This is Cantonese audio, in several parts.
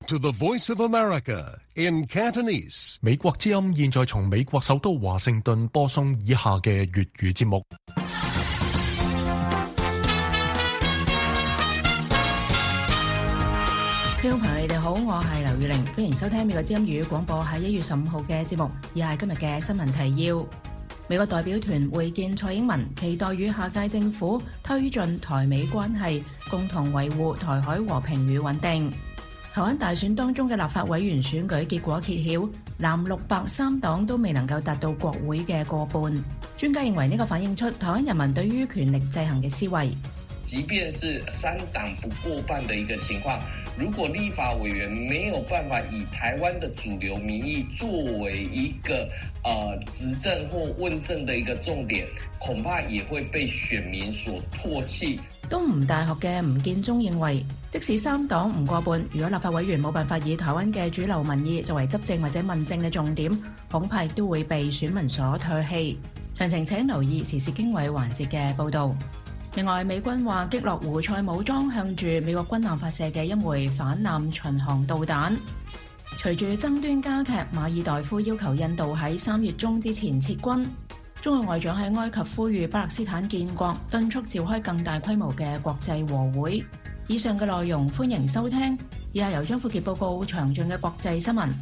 To the Voice of America in Cantonese. 美國之音現在從美國首都華盛頓播送以下嘅粵語節目。 聽眾朋友，你哋好，我係劉玉玲，歡迎收聽美國之音粵語廣播喺1月15號嘅節目。以下係今日嘅新聞提要：美國代表團會見蔡英文，期待與下屆政府推進台美關係，共同維護台海和平與穩定。台灣大選當中嘅立法委員選舉結果揭曉，藍綠白三黨都未能夠達到國會嘅過半。專家認為呢個反映出台灣人民對於權力制衡嘅思維。 即便是三黨不過半的一個情況，如果立法委員沒有辦法以台灣的主流民意作為一個執政或問政的一個重點，恐怕也會被選民所唾棄。 東吳大學嘅吳建中認為，即使三黨唔過半，如果立法委員冇辦法以台灣嘅主流民意作為執政或者問政嘅重點，恐怕都會被選民所唾棄。詳情請留意時事經緯環節嘅報導。另外，美軍話擊落胡塞武裝向住美國軍艦發射嘅一枚反艦巡航導彈。隨住爭端加劇，馬爾代夫要求印度喺3月中之前撤軍。中國外長喺埃及呼籲巴勒斯坦建國，敦促召開更大規模嘅國際和會。以上嘅內容歡迎收聽。以下由張富傑報告詳盡嘅國際新聞。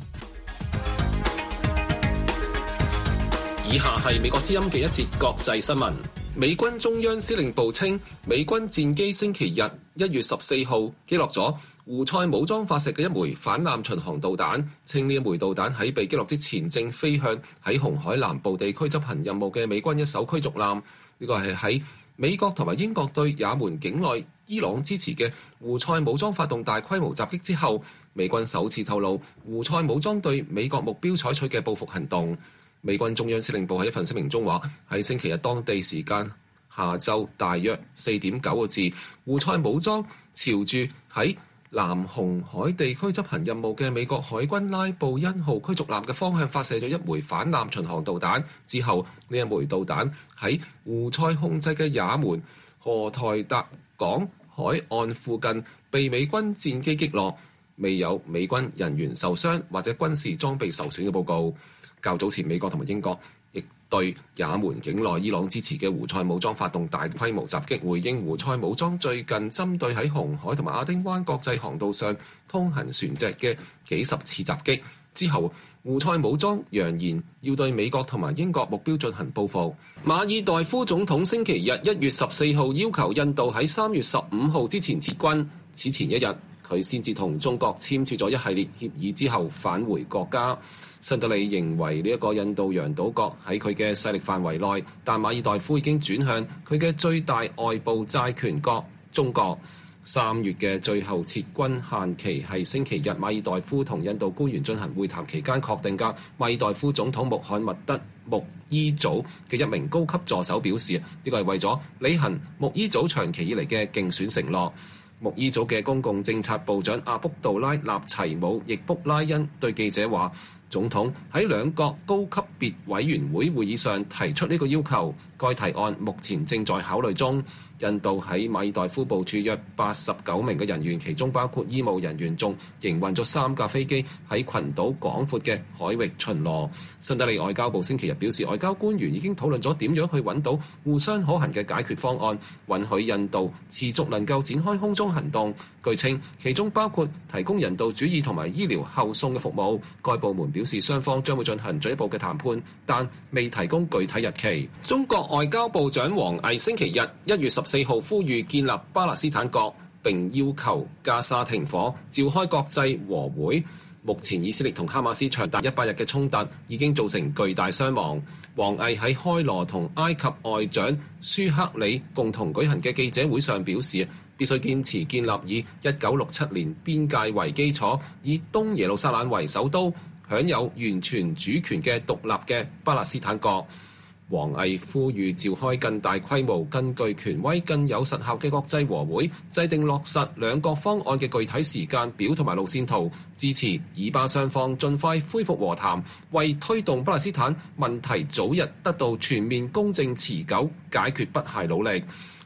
以下係美國之音嘅一節國際新聞。美軍中央司令部稱，美軍戰機星期日1月14號擊落咗胡塞武裝發射嘅一枚反艦巡航導彈，稱呢一枚導彈喺被擊落之前正飛向喺紅海南部地區執行任務嘅美軍一艘驅逐艦。呢個係喺美國同埋英國對也門境內伊朗支持嘅胡塞武裝發動大規模襲擊之後，美軍首次透露胡塞武裝對美國目標採取嘅報復行動。美軍中央司令部喺一份聲明中話，喺星期日當地時間下晝大約4點9個字，胡塞武裝朝住喺南紅海地區執行任務嘅美國海軍拉布恩號驅逐艦嘅方向發射咗一枚反艦巡航導彈。之後呢一枚導彈喺胡塞控制嘅也門荷台達港海岸附近被美軍戰機擊落，未有美軍人員受傷或者軍事裝備受損嘅報告。較早前，美國同埋英國亦對也門境內伊朗支持嘅胡塞武裝發動大規模襲擊，回應胡塞武裝最近針對喺紅海同埋亞丁灣國際航道上通行船隻嘅幾十次襲擊。之後，胡塞武裝揚言要對美國同埋英國目標進行報復。馬爾代夫總統星期日1月14號要求印度喺3月15號之前撤軍，此前一日佢先至同中國簽署咗一系列協議之後返回國家。新德里認為呢一個印度洋島國喺佢嘅勢力範圍內，但馬爾代夫已經轉向佢嘅最大外部債權國中國。3月嘅最後撤軍限期係星期日，馬爾代夫同印度官員進行會談期間確定㗎。馬爾代夫總統穆罕默德穆伊祖嘅一名高級助手表示，呢個係為咗履行穆伊祖長期以嚟嘅競選承諾。穆伊祖嘅公共政策部長阿卜杜拉納齊姆亦卜拉恩對記者話，總統喺兩國高級別委員會會議上提出呢個要求，該提案目前正在考慮中。印度喺馬爾代夫部署約89名嘅人員，其中包括醫務人員，仲營運咗3架飛機喺群島廣闊嘅海域巡邏。新德里外交部星期日表示，外交官員已經討論咗點樣去揾到互相可行嘅解決方案，允許印度持續能夠展開空中行動。據稱，其中包括提供人道主義同埋醫療後送嘅服務。該部門表示，雙方將會進行進一步嘅談判，但未提供具體日期。中國外交部長王毅星期日1月14號呼籲建立巴勒斯坦國，並要求加沙停火，召開國際和會。目前以色列同哈馬斯長達100日嘅衝突已經造成巨大傷亡。王毅喺開羅同埃及外長舒克里共同舉行嘅記者會上表示，必須堅持建立以1967年邊界為基礎，以東耶路撒冷為首都，享有完全主權嘅獨立嘅巴勒斯坦國。王毅呼籲召開更大規模、根據權威、更有實效嘅國際和會，制定落實兩國方案嘅具體時間表同埋路線圖，支持以巴雙方盡快恢復和談，為推動巴勒斯坦問題早日得到全面、公正、持久解決不懈努力。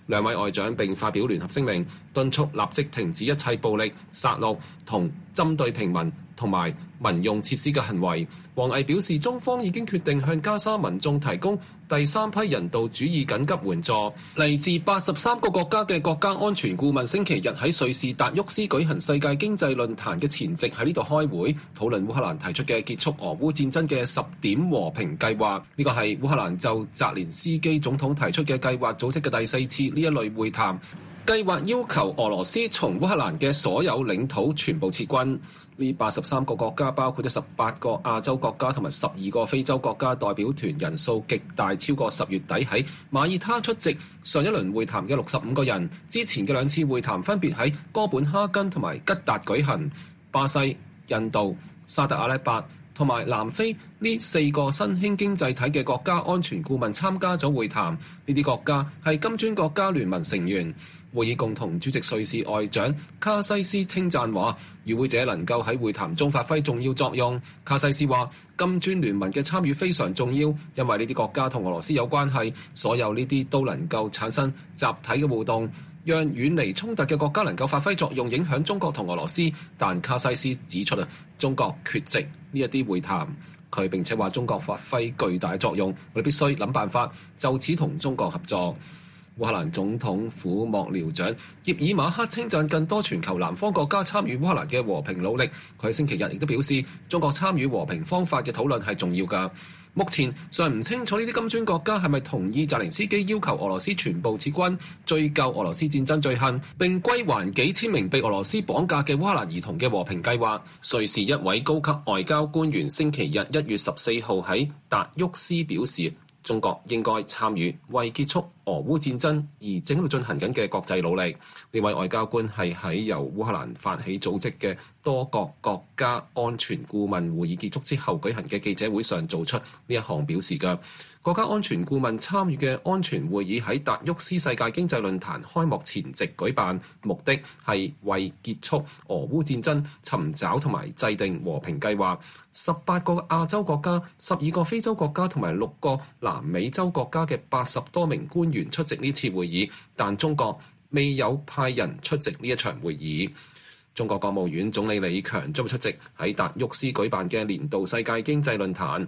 兩位外長並發表聯合聲明，敦促立即停止一切暴力、殺戮同針對平民同埋民用設施嘅行為。王毅表示，中方已經決定向加沙民眾提供第三批人道主義緊急援助。嚟自83個國家嘅國家安全顧問星期日喺瑞士達沃斯舉行世界經濟論壇嘅前夕喺呢度開會，討論烏克蘭提出嘅結束俄烏戰爭嘅10點和平計劃。呢個係烏克蘭就澤連斯基總統提出嘅計劃組織嘅第4次呢一類會談。計劃要求俄羅斯從烏克蘭嘅所有領土全部撤軍。呢83個國家包括咗18個亞洲國家同埋12個非洲國家，代表團人數極大超過10月底喺馬耳他出席上一輪會談嘅65個人。之前嘅2次會談分別喺哥本哈根同埋吉達舉行。巴西、印度、沙特阿拉伯同埋南非呢4個新興經濟體嘅國家安全顧問參加咗會談。呢啲國家係金磚國家聯盟成員。會議共同主席瑞士外長卡西斯稱讚話，與會者能夠喺會談中發揮重要作用。卡西斯話，金磚聯盟嘅參與非常重要，因為呢啲國家同俄羅斯有關係，所有呢啲都能夠產生集體嘅互動，讓遠離衝突嘅國家能夠發揮作用，影響中國同俄羅斯。但卡西斯指出中國缺席呢一啲會談。佢並且話中國發揮巨大作用，我哋必須諗辦法就此同中國合作。烏克蘭總統府幕僚長葉爾馬克稱讚更多全球南方國家參與烏克蘭嘅和平努力。佢喺星期日亦都表示，中國參與和平方法嘅討論係重要㗎。目前尚唔清楚呢啲金磚國家係咪同意澤連斯基要求俄羅斯全部撤軍、追究俄羅斯戰爭罪行，並歸還幾千名被俄羅斯綁架嘅烏克蘭兒童嘅和平計劃。瑞士一位高級外交官員星期日1月14號喺達沃斯表示，中國應該參與為結束俄烏戰爭而正喺度進行緊嘅國際努力。呢位外交官係喺由烏克蘭發起組織嘅多國國家安全顧問會議結束之後舉行嘅記者會上做出呢一項表示嘅。國家安全顧問參與嘅安全會議喺達沃斯世界經濟論壇開幕前夕舉辦，目的係為結束俄烏戰爭尋找同埋制定和平計劃。18個亞洲國家、12個非洲國家同埋6個南美洲國家嘅80多名官員出席呢次會議，但中國未有派人出席呢一場會議。中國國務院總理李強將會出席喺達沃斯舉辦嘅年度世界經濟論壇。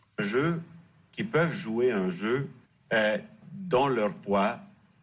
qui peuvent jouer un jeu dans leur poids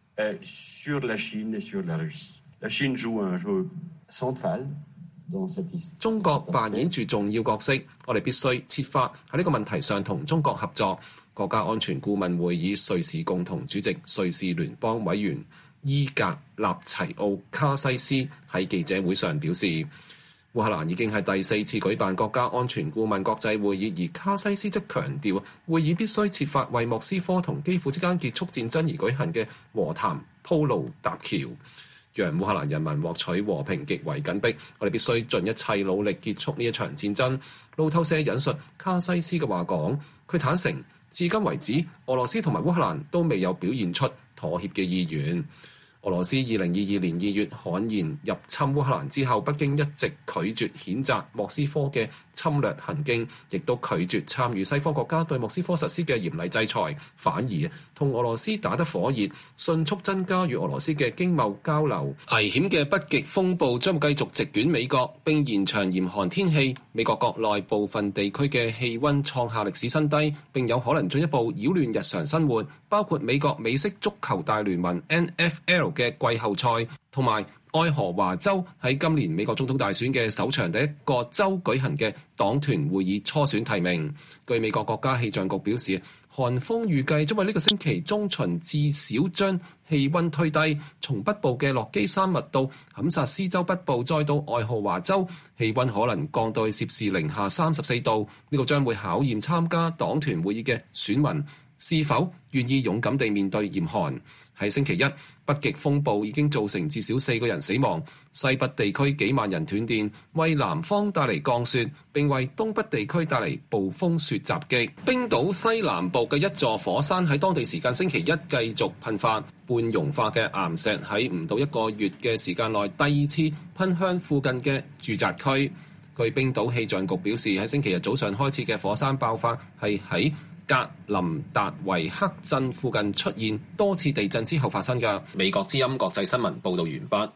sur la Chine et sur la Russie. La Chine joue un jeu central dans cette histoire. 中國扮演住重要角色，我哋必須設法喺呢個問題上同中國合作。國家安全顧問會議瑞士共同主席、瑞士聯邦委員伊格納齊奧卡西斯喺記者會上表示，烏克蘭已經係第4次舉辦國家安全顧問國際會議，而卡西斯則強調會議必須設法為莫斯科同基輔之間結束戰爭而舉行嘅和談鋪路搭橋，讓烏克蘭人民獲取和平極為緊迫。我哋必須盡一切努力結束呢一場戰爭。路透社引述卡西斯嘅話講，佢坦承至今為止，俄羅斯同埋烏克蘭都未有表現出妥協嘅意願。俄羅斯2022年2月悍然入侵烏克蘭之後，北京一直拒絕譴責莫斯科嘅侵略行徑，亦都拒絕參與西方國家對莫斯科實施嘅嚴厲制裁，反而同俄羅斯打得火熱，迅速增加與俄羅斯嘅經貿交流。危險嘅北極風暴將繼續席捲美國，並延長嚴寒天氣。美國國內部分地區嘅氣溫創下歷史新低，並有可能進一步擾亂日常生活，包括美國美式足球大聯盟 NFL 嘅季後賽，同埋愛荷華州喺今年美國總統大選嘅首場第一個州舉行嘅黨團會議初選提名。據美國國家氣象局表示，寒風預計將為呢個星期中旬至少將氣溫推低，從北部嘅落基山脈到堪薩斯州北部，再到愛荷華州，氣溫可能降到攝氏零下34度。呢個將會考驗參加黨團會議嘅選民是否願意勇敢地面對嚴寒。喺星期一，北極風暴已經造成至少4個人死亡，西北地區幾萬人斷電，為南方帶嚟降雪，並為東北地區帶嚟暴風雪襲擊。冰島西南部嘅一座火山喺當地時間星期一繼續噴發，半融化嘅岩石喺唔到1個月嘅時間內第2次噴向附近嘅住宅區。據冰島氣象局表示，喺星期日早上開始嘅火山爆發係喺格林達維克鎮附近出現多次地震之後發生嘅。美國之音國際新聞報導完畢。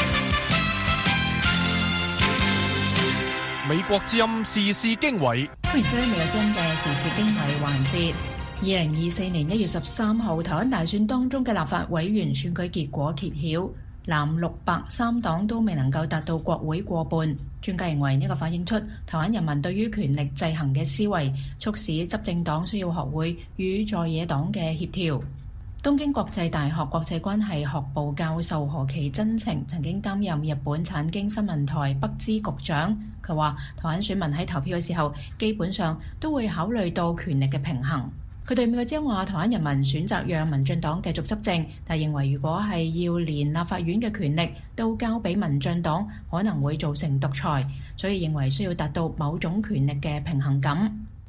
美國之音時事經緯， 歡迎收聽美國之音嘅時事經緯環節。2024年1月13號，台灣大選當中嘅立法委員選舉結果揭曉，藍綠白三黨都未能夠達到國會過半。專家認為呢個反映出台灣人民對於權力制衡嘅思維，促使執政黨需要學會與在野黨嘅協調。東京國際大學國際關係學部教授何其真情曾經擔任日本產經新聞台北支局長，佢話台灣選民喺投票嘅時候基本上都會考慮到權力嘅平衡。佢對美國之音話台灣人民選擇讓民進黨繼續執政，但認為如果係要連立法院嘅權力都交俾民進黨，可能會造成獨裁，所以認為需要達到某種權力嘅平衡感。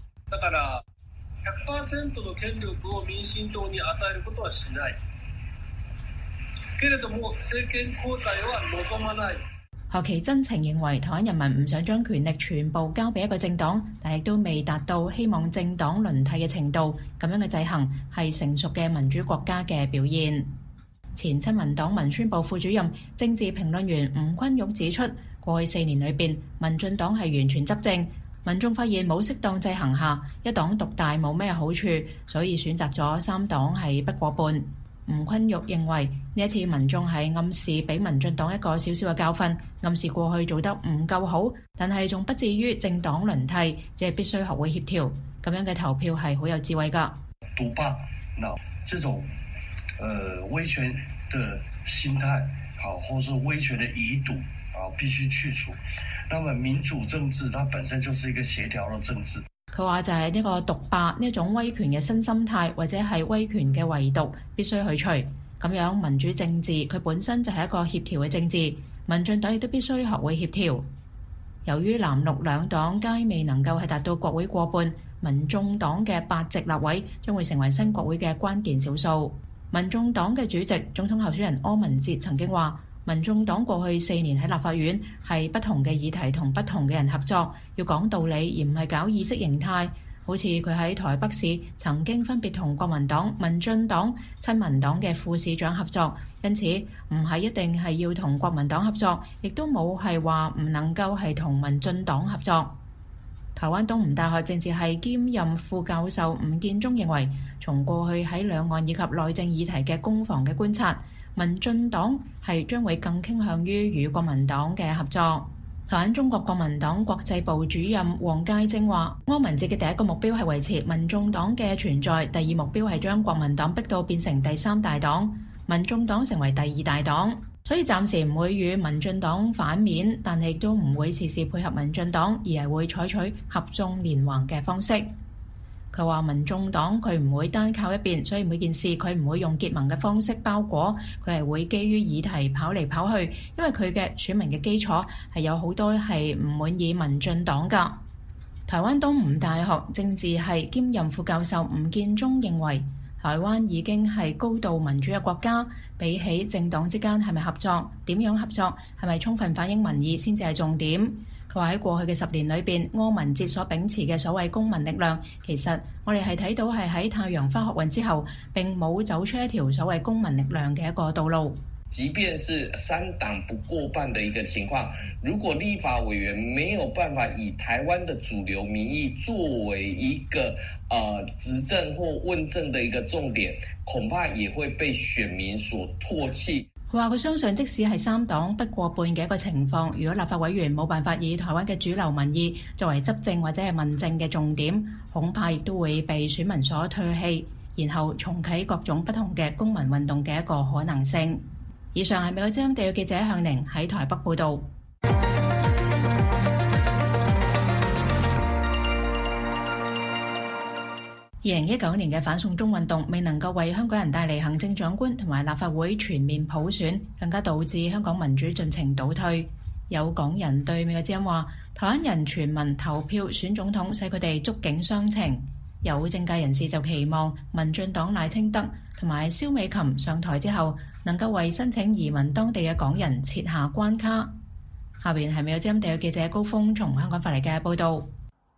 100% の權力を民進黨に與えることはしない。けれども政權交代は望まない。 何其真情認為台灣人民唔想將權力全部交俾一個政黨，但亦都未達到希望政黨輪替嘅程度。咁樣嘅制衡係成熟嘅民主國家嘅表現。前親民黨文宣部副主任、政治評論員吳坤玉指出，過去4年裏邊，民進黨係完全執政。民眾發現冇適當制衡下，一黨獨大冇咩好處，所以選擇咗三黨係不過半。吳坤玉認為呢一次民眾係暗示俾民進黨一個小小嘅教訓，暗示過去做得唔夠好，但係仲不至於政黨輪替，只係必須學會協調。咁樣嘅投票係好有智慧㗎。 獨霸，嗱，這種威權的心態，好，或是威權的遺毒。必須去除。那麼民主政治，它本身就是一個協調的政治。 佢話就係呢個獨霸呢種威權嘅新心態，或者係威權嘅遺毒，必須去除。咁樣民主政治佢本身就係一個協調嘅政治，民進黨亦都必須學會協調。由於藍綠兩黨皆未能夠係達到國會過半，民眾黨嘅8席立委將會成為新國會嘅關鍵少數。民眾黨嘅主席、總統候選人柯文哲曾經話，民眾黨過去4年喺立法院係不同嘅議題同不同嘅人合作，要講道理而唔係搞意識形態。好似佢喺台北市曾經分別同國民黨、民進黨、親民黨嘅副市長合作，因此唔係一定係要同國民黨合作，亦都冇係話唔能夠係同民進黨合作。台灣東吳大學政治系兼任副教授吳建中認為，從過去喺兩岸以及內政議題嘅攻防嘅觀察，民進黨係將會更傾向於與國民黨嘅合作。台灣中國國民黨國際部主任黃介正話，柯文哲嘅第一個目標係維持民眾黨嘅存在，第二目標係將國民黨逼到變成第3大黨，民眾黨成為第2大黨。所以暫時唔會與民進黨反面，但係亦都唔會事事配合民進黨，而係會採取合縱連橫嘅方式。佢話民眾黨佢唔會單靠一邊，所以每件事佢唔會用結盟嘅方式包裹，佢係會基於議題跑嚟跑去，因為佢嘅選民嘅基礎係有好多係唔滿意民進黨㗎。台灣東吳大學政治系兼任副教授吳建中認為，台灣已經係高度民主嘅國家，比起政黨之間係咪合作、點樣合作、係咪充分反映民意先至係重點。佢話喺過去嘅10年裏邊，柯文哲所秉持嘅所謂公民力量，其實我哋係睇到係喺太陽花學運之後，並冇走出一條所謂公民力量嘅一個道路。 即便是3黨不過半的一個情況，如果立法委員沒有辦法以台灣的主流民意作為一個執政或問政的一個重點，恐怕也會被選民所唾棄。 佢話佢相信，即使係3黨不過半嘅一個情況，如果立法委員冇辦法以台灣嘅主流民意作為執政或者係問政嘅重點，恐怕亦都會被選民所唾棄，然後重啟各種不同嘅公民運動嘅一個可能性。以上係美國之音地約記者向寧喺台北報導。2019年嘅反送中運動未能夠為香港人帶嚟行政長官同埋立法會全面普選，更加導致香港民主進程倒退。有港人對美國之音話，台灣人全民投票選總統使佢哋觸景傷情。有政界人士就期望民進黨賴清德同埋蕭美琴上台之後，能夠為申請移民當地嘅港人設下關卡。下邊係美國之音地約記者高峰從香港發嚟嘅報導。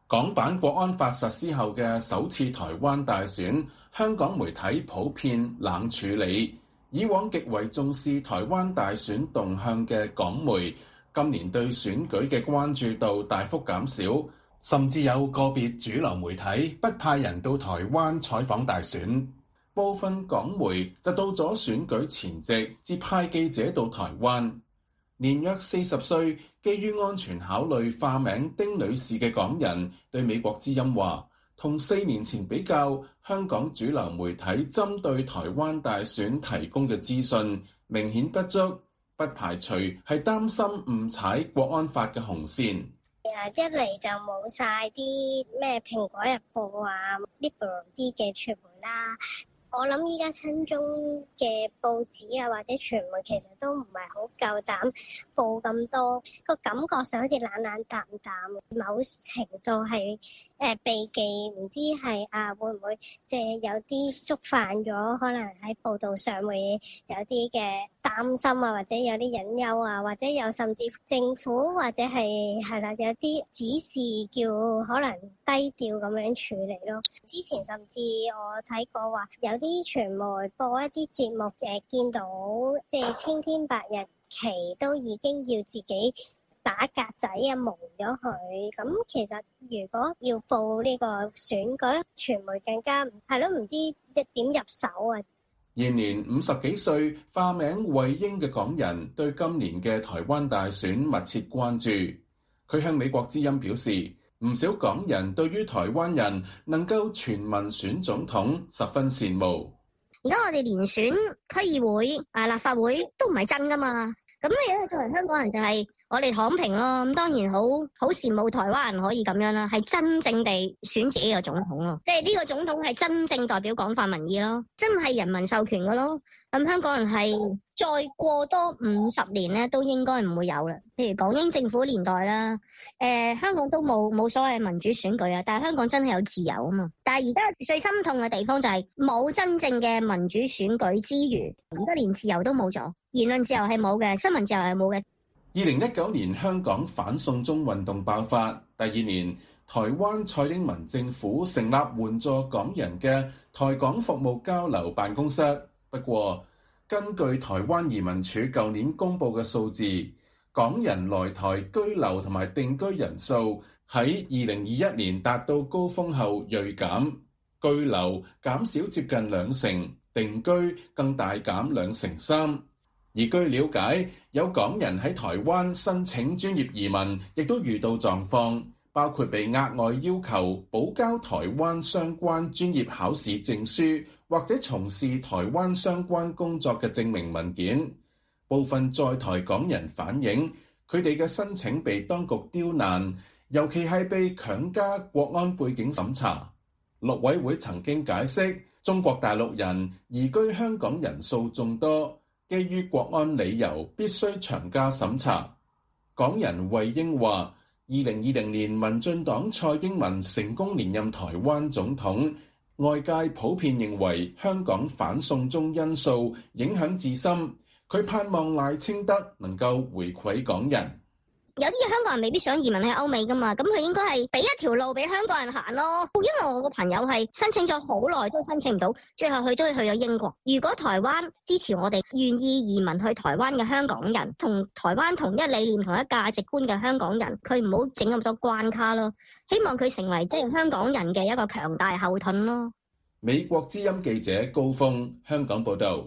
港版國安法實施後嘅首次台灣大選，香港媒體普遍冷處理。以往極為重視台灣大選動向嘅港媒，今年對選舉嘅關注度大幅減少，甚至有個別主流媒體不派人到台灣採訪大選。部分港媒就到咗選舉前夕至派記者到台灣。年約40歲，基於安全考慮化名丁女士嘅港人對美國之音話，同4年前比較，香港主流媒體針對台灣大選提供嘅資訊明顯不足，不排除係擔心誤踩國安法嘅紅線。 一嚟就冇晒啲咩蘋果日報啊、liberal 啲嘅傳媒啦。我諗依家親中嘅報紙啊或者傳媒其實都唔係好夠膽報咁多，個感覺上好似冷冷淡淡，某程度係避忌，唔知係會唔會即係有啲觸犯咗，可能喺報道上會有啲嘅擔心啊，或者有啲隱憂啊，或者有甚至政府或者係啦有啲指示叫可能低調咁樣處理咯。之前甚至我睇過話有啲傳媒播一啲節目見到即係青天白日旗都已經要自己打格仔啊，蒙咗佢。咁其實如果要報呢個選舉，傳媒更加係咯，唔知點入手啊。 現年50幾歲，化名慧英嘅港人對今年嘅台灣大選密切關注。佢向美國之音表示，唔少港人對於台灣人能夠全民選總統十分羨慕。 而家我哋連選區議會、立法會都唔係真噶嘛，咁你作為香港人就係我哋躺平咯。咁當然好羨慕台灣人可以咁樣啦，係真正地選自己嘅總統咯，即係呢個總統係真正代表廣泛民意咯，真係人民授權嘅咯。咁香港人係再過多50年咧，都應該唔會有啦。譬如港英政府年代啦，香港都冇所謂民主選舉啊，但係香港真係有自由啊嘛。但係而家最心痛嘅地方就係冇真正嘅民主選舉之餘，而家連自由都冇咗，言論自由係冇嘅，新聞自由係冇嘅。 2019年香港反送中運動爆發，第2年台灣蔡英文政府成立援助港人嘅台港服務交流辦公室。不過，根據台灣移民署舊年公布嘅數字，港人來台居留同埋定居人數喺2021年達到高峰後銳減，居留減少接近20%，定居更大減23%。而據了解，有港人喺台灣申請專業移民，亦都遇到狀況，包括被額外要求補交台灣相關專業考試證書，或者從事台灣相關工作嘅證明文件。部分在台港人反映，佢哋嘅申請被當局刁難，尤其係被強加國安背景審查。陸委會曾經解釋，中國大陸人移居香港人數眾多，基於國安理由必須長加審查。港人慧英話，2020年民進黨蔡英文成功連任台灣總統，外界普遍認為香港反送中因素影響至深，佢盼望賴清德能夠回饋港人。 有啲香港人未必想移民去歐美噶嘛，咁佢應該係俾一條路俾香港人行咯。因為我個朋友係申請咗好耐都申請唔到，最後佢都係去咗英國。如果台灣支持我哋願意移民去台灣嘅香港人，同台灣同一理念同一價值觀嘅香港人，佢唔好整咁多關卡咯。希望佢成為即係香港人嘅一個強大後盾咯。 美國之音記者高峰，香港報道。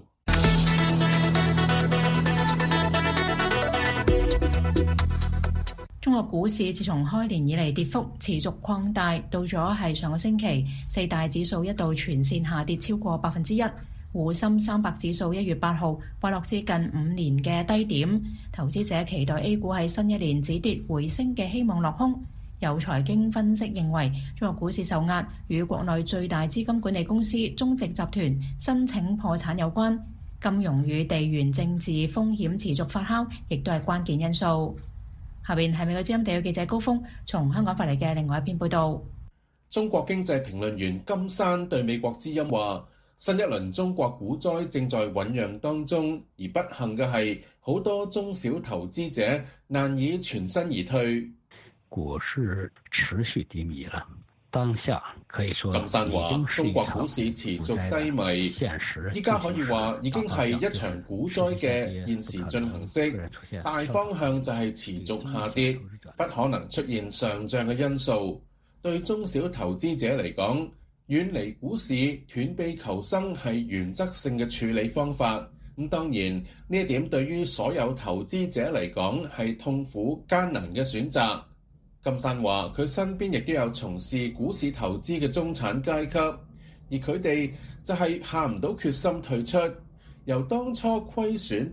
中國股市自從開年以嚟跌幅持續擴大，到咗係上個星期，四大指數一度全線下跌超過1%。滬深300指數1月8號滑落至近5年嘅低點，投資者期待 A 股喺新一年止跌回升嘅希望落空。有財經分析認為，中國股市受壓與國內最大資金管理公司中植集團申請破產有關，金融與地緣政治風險持續發酵，亦都係關鍵因素。下邊係美國之音地區記者高峰從香港發嚟嘅另外一篇報道。 中國經濟評論員金山對美國之音話，新一輪中國股災正在醞釀當中，而不幸嘅係好多中小投資者難以全身而退。 股市持續低迷了。當下可以說， 金山話中國股市持續低迷，依家可以話已經係一場股災嘅現時進行式，大方向就係持續下跌，不可能出現上漲嘅因素。對中小投資者嚟講，遠離股市斷臂求生係原則性嘅處理方法。咁當然呢一點對於所有投資者嚟講係痛苦艱難嘅選擇。金山話佢身邊亦都有從事股市投資嘅中產階級，而佢哋就係下唔到決心退出，由當初虧損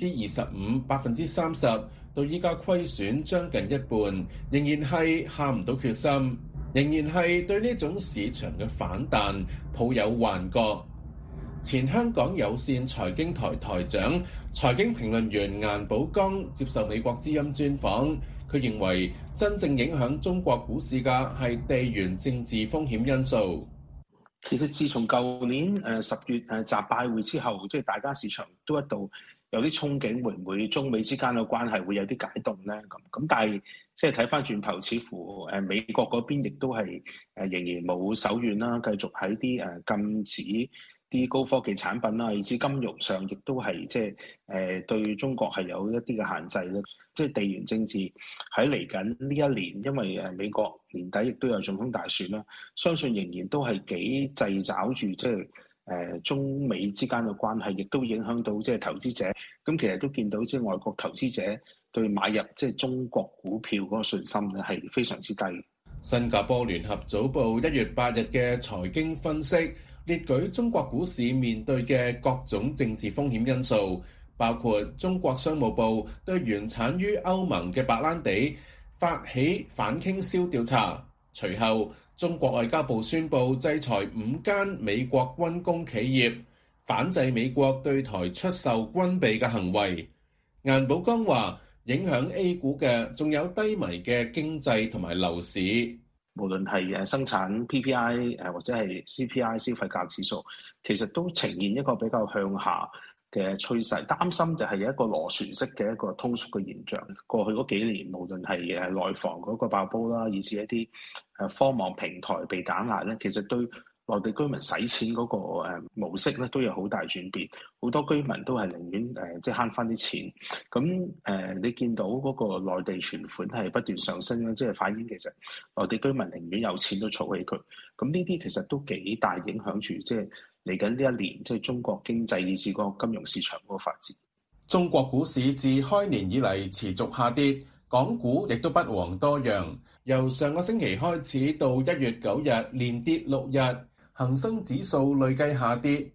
25%、30%到依家虧損將近一半，仍然係下唔到決心，仍然係對呢種市場嘅反彈抱有幻覺。前香港有線財經台台長、財經評論員顏寶剛接受美國之音專訪，佢認為真正影響中國股市嘅係地緣政治風險因素。 其實自從舊年10月習拜會之後，即係大家市場都一度有啲憧憬，會唔會中美之間嘅關係會有啲解凍咧？咁但係即係睇翻轉頭，似乎美國嗰邊亦都係仍然冇手軟啦，繼續喺啲禁止啲高科技產品啦，以至金融上亦都係即係對中國係有一啲嘅限制咧。即係地緣政治喺嚟緊呢一年，因為美國年底亦都有總統大選啦，相信仍然都係幾掣肘住即係中美之間嘅關係，亦都影響到即係投資者。咁其實都見到即係外國投資者對買入即係中國股票嗰個信心咧係非常之低。 新加坡聯合早報1月8日嘅財經分析列舉中國股市面對嘅各種政治風險因素，包括中國商務部對原產於歐盟嘅白蘭地發起反傾銷調查，隨後中國外交部宣布制裁5間美國軍工企業，反制美國對台出售軍備嘅行為。顏寶剛話，影響 A 股嘅仲有低迷嘅經濟同埋樓市。 無論係生產 PPI 或者係 CPI 消費價格指數，其實都呈現一個比較向下嘅趨勢，擔心就係有一個螺旋式嘅一個通縮嘅現象。過去嗰幾年，無論係內房嗰個爆煲啦，以至一啲科網平台被打壓咧，其實對內地居民使錢嗰個模式咧都有好大轉變。好多居民都係寧願即係慳翻啲錢。咁你見到嗰個內地存款係不斷上升咧，即係反映其實內地居民寧願有錢都儲起佢。咁呢啲其實都幾大影響住即係嚟緊呢一年即係中國經濟以至個金融市場嗰個發展。 中國股市自開年以嚟持續下跌，港股亦都不遑多讓。由上個星期開始到1月9日連跌6日，恒生指數累計下跌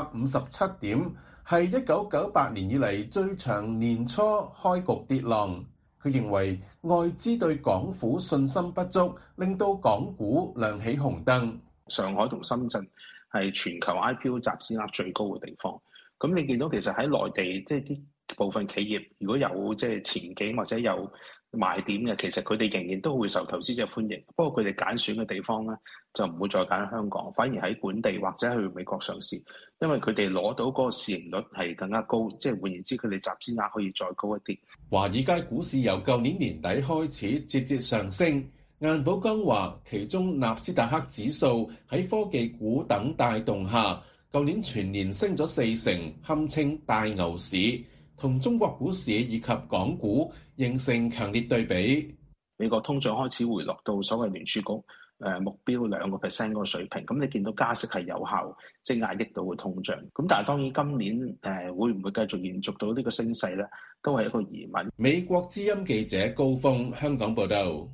857點，係1998年以嚟最長年初開局跌浪。佢認為外資對港府信心不足，令到港股亮起紅燈。 上海同深圳係全球 IPO 集資額最高嘅地方。咁你見到其實喺內地，即係啲部分企業如果有即係前景或者有賣點嘅，其實佢哋仍然都會受投資者歡迎。不過佢哋揀選嘅地方咧，就唔會再揀香港，反而喺本地或者去美國上市，因為佢哋攞到嗰個市盈率係更加高，即係換言之，佢哋集資額可以再高一啲。 華爾街股市由舊年年底開始節節上升。顏寶剛話，其中納斯達克指數喺科技股等帶動下，舊年全年升咗4成，堪稱大牛市，同中國股市以及港股形成強烈對比。 美國通脹開始回落到所謂聯儲局目標2% 嗰個水平，咁你見到加息係有效，即係壓抑到個通脹。咁但係當然今年會唔會繼續延續到呢個升勢咧，都係一個疑問。 美國之音記者高峰香港報道。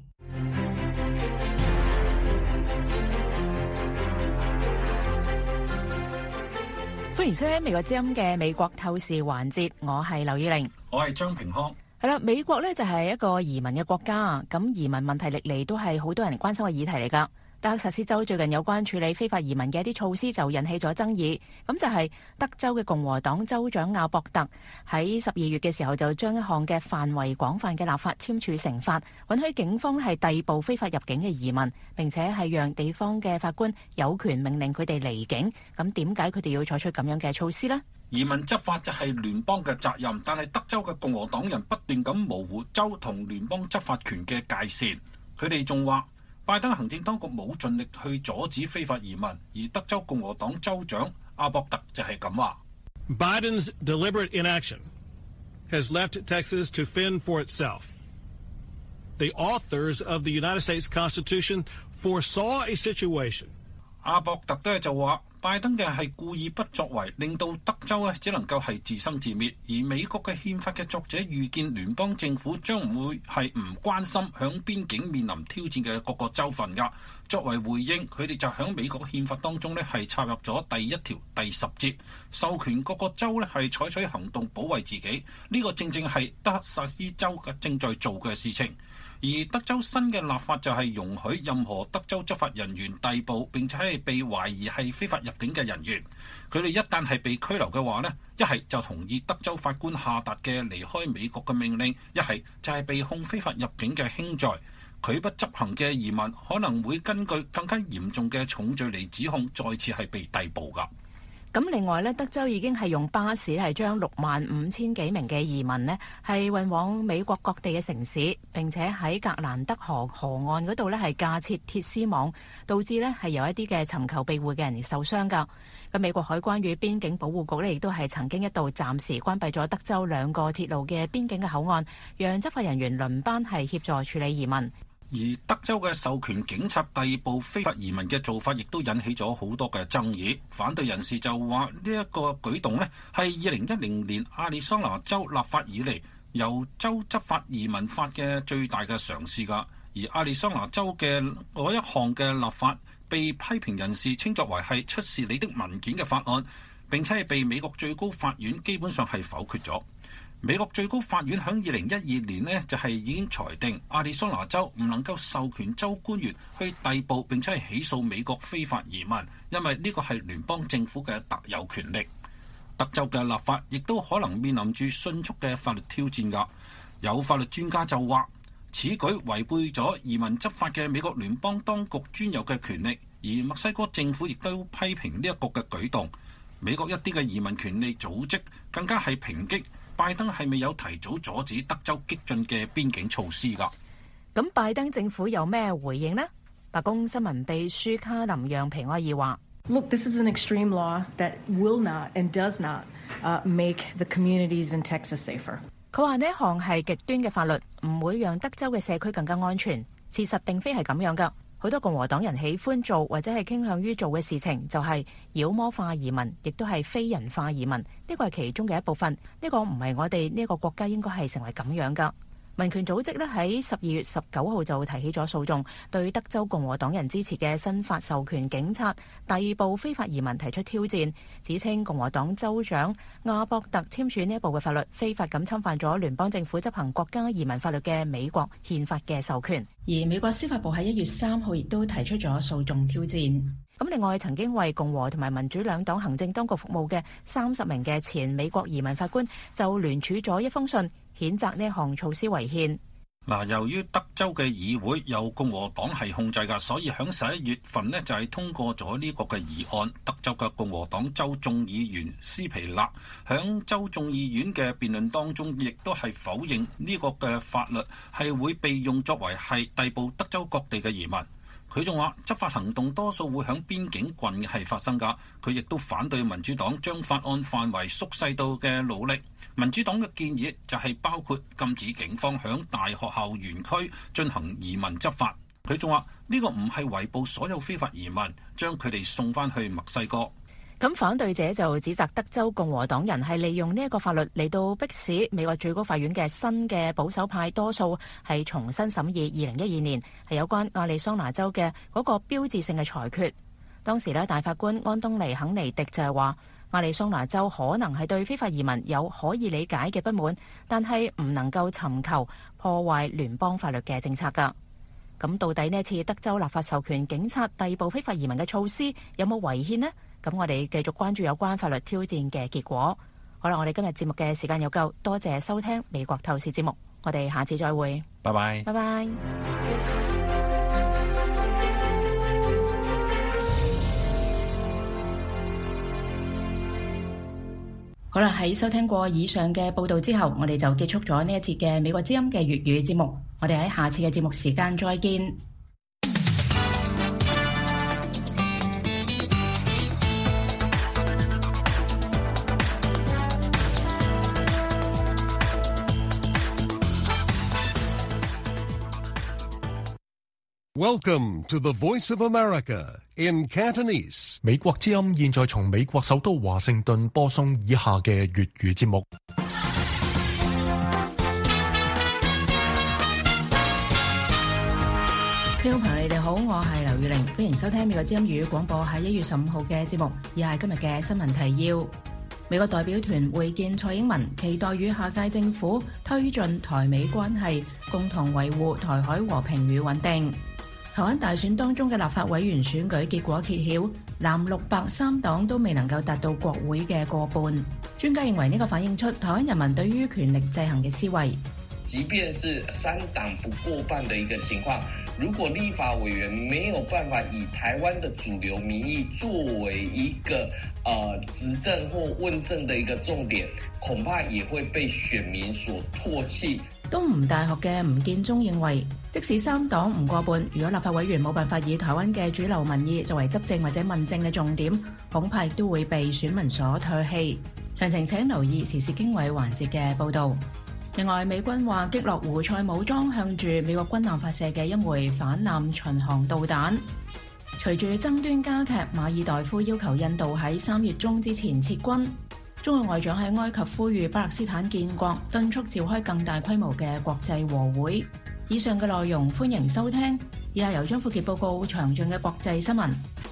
歡迎收聽美國之音嘅美國透視環節，我係劉以玲， 我係張平康。 係啦，美國咧就係一個移民嘅國家，咁移民問題歷嚟都係好多人關心嘅議題嚟噶。德克薩斯州最近有關處理非法移民嘅一啲措施就引起咗爭議，咁就係德州嘅共和黨州長亞伯特喺12月嘅時候就將一項嘅範圍廣泛嘅立法簽署成法，允許警方係逮捕非法入境嘅移民，並且係讓地方嘅法官有權命令佢哋離境。咁點解佢哋要採取咁樣嘅措施呢？ 移民執法就係聯邦嘅責任，但係德州嘅共和黨人不斷咁模糊州同聯邦執法權嘅界線。佢哋仲話拜登行政當局冇盡力去阻止非法移民，而德州共和黨州長阿博特就係咁話。 Biden's deliberate inaction has left Texas to fend for itself. The authors of the United States Constitution foresaw a situation. 阿博特咧就話拜登嘅係故意不作為，令到德州咧只能夠係自生自滅，而美國嘅憲法嘅作者預見聯邦政府將唔會係唔關心響邊境面臨挑戰嘅各個州份噶。作為回應，佢哋就響美國憲法當中咧係插入咗第1條第10節，授權各個州咧係採取行動保衛自己。呢個正正係德克薩斯州嘅正在做嘅事情。而德州新嘅立法就係容許任何德州執法人員逮捕並且係被懷疑係非法入境嘅人員，佢哋一旦係被拘留嘅話呢，一係就同意德州法官下達嘅離開美國嘅命令，一係就係被控非法入境嘅輕罪。拒不執行嘅移民可能會根據更加嚴重嘅重罪嚟指控，再次係被逮捕㗎。 咁另外咧，德州已經係用巴士係將65000幾名嘅移民呢係運往美國各地嘅城市，並且喺格蘭德河岸嗰度呢係架設鐵絲網，導致呢係有一啲嘅尋求庇護嘅人受傷㗎。咁美國海關與邊境保護局呢亦都係曾經一度暫時關閉咗德州2個鐵路嘅邊境嘅口岸，讓執法人員輪班係協助處理移民。 而德州嘅授權警察逮捕非法移民嘅做法，亦都引起咗好多嘅爭議。反對人士就話呢一個舉動呢係2010年亞利桑那州立法以嚟由州執法移民法嘅最大嘅嘗試㗎。而亞利桑那州嘅嗰一項嘅立法被批評人士稱作為係出示你的文件嘅法案，並且係被美國最高法院基本上係否決咗。美國最高法院喺2012年呢就係已經裁定亞利桑那州唔能夠授權州官員去逮捕並且係起訴美國非法移民，因為呢個係聯邦政府嘅特有權力。德州嘅立法亦都可能面臨住迅速嘅法律挑戰㗎。有法律專家就話，此舉違背咗移民執法嘅美國聯邦當局專有嘅權力，而墨西哥政府亦都批評呢一個嘅舉動。美國一啲嘅移民權利組織更加係抨擊拜登係未有提早阻止德州激進嘅邊境措施㗎。 咁拜登政府有咩回應呢？白宮新聞秘書卡林讓皮埃爾話 Look, this is an extreme law that will not and does not make the communities in Texas safer. 佢話呢一項係極端嘅法律，唔會讓德州嘅社區更加安全。事實並非係咁樣㗎。好多共和黨人喜歡做或者係傾向於做嘅事情，就係妖魔化移民，亦都係非人化移民。呢個係其中嘅一部分。呢個唔係我哋呢個國家應該係成為咁樣㗎。民權組織呢喺12月19號就提起咗訴訟，對德州共和黨人支持嘅新法授權警察逮捕非法移民提出挑戰，指稱共和黨州長阿博特簽署呢一部嘅法律，非法咁侵犯咗聯邦政府執行國家移民法律嘅美國憲法嘅授權。而美國司法部喺1月3號亦都提出咗訴訟挑戰。咁另外，曾經為共和同埋民主兩黨行政當局服務嘅30名嘅前美國移民法官就聯署咗一封信，譴責呢項措施違憲。 嗱，由於德州嘅議會由共和黨係控制㗎，所以喺11月份呢就係通過咗呢個嘅議案。德州嘅共和黨州眾議員斯皮勒喺州眾議院嘅辯論當中，亦都係否認呢個嘅法律係會被用作為係逮捕德州各地嘅移民。佢仲話執法行動多數會響邊境郡係發生㗎。佢亦都反對民主黨將法案範圍縮細到嘅努力。民主黨嘅建議就係包括禁止警方響大學校園區進行移民執法。佢仲話呢個唔係圍捕所有非法移民，將佢哋送翻去墨西哥。 咁反對者就指責德州共和黨人係利用呢一個法律嚟到迫使美國最高法院嘅新嘅保守派多數係重新審議2012年係有關亞利桑那州嘅嗰個標誌性嘅裁決。當時呢，大法官安東尼肯尼迪就係話亞利桑那州可能係對非法移民有可以理解嘅不滿，但係唔能夠尋求破壞聯邦法律嘅政策㗎。咁到底呢一次德州立法授權警察逮捕非法移民嘅措施有冇違憲呢？咁我哋繼續關注有關法律挑戰嘅結果。好啦，我哋今日節目嘅時間有夠，多謝收聽美國透視節目，我哋下次再會， 拜拜， 拜拜。 好啦，喺收聽過以上嘅報道之後，我哋就結束咗呢一節嘅美國之音嘅粵語節目。我哋喺下次嘅節目時間再見。 Welcome to the Voice of America in Cantonese. 美國之音現在從美國首都華盛頓播送以下嘅粵語節目。 聽眾朋友，你哋好，我係劉玉玲，歡迎收聽美國之音粵語廣播喺1月15號嘅節目。以下係今日嘅新聞提要：美國代表團會見蔡英文，期待與下屆政府推進台美關係，共同維護台海和平與穩定。台灣大選當中嘅立法委員選舉結果揭曉，藍綠白三黨都未能夠達到國會嘅過半。專家認為呢個反映出台灣人民對於權力制衡嘅思維。 即便是三黨不過半的一個情況，如果立法委員沒有辦法以台灣的主流民意作為一個執政或問政的一個重點，恐怕也會被選民所唾棄。 東吳大學嘅吳建中認為，即使三黨唔過半，如果立法委員冇辦法以台灣嘅主流民意作為執政或者問政嘅重點，恐怕亦都會被選民所唾棄。詳情請留意時事經緯環節嘅報導。另外，美軍話擊落胡塞武裝向住美國軍艦發射嘅一枚反艦巡航導彈。隨住爭端加劇，馬爾代夫要求印度喺3月中之前撤軍。中國外長喺埃及呼籲巴勒斯坦建國，敦促召開更大規模嘅國際和會。以上嘅內容歡迎收聽。以下由張富傑報告詳盡嘅國際新聞。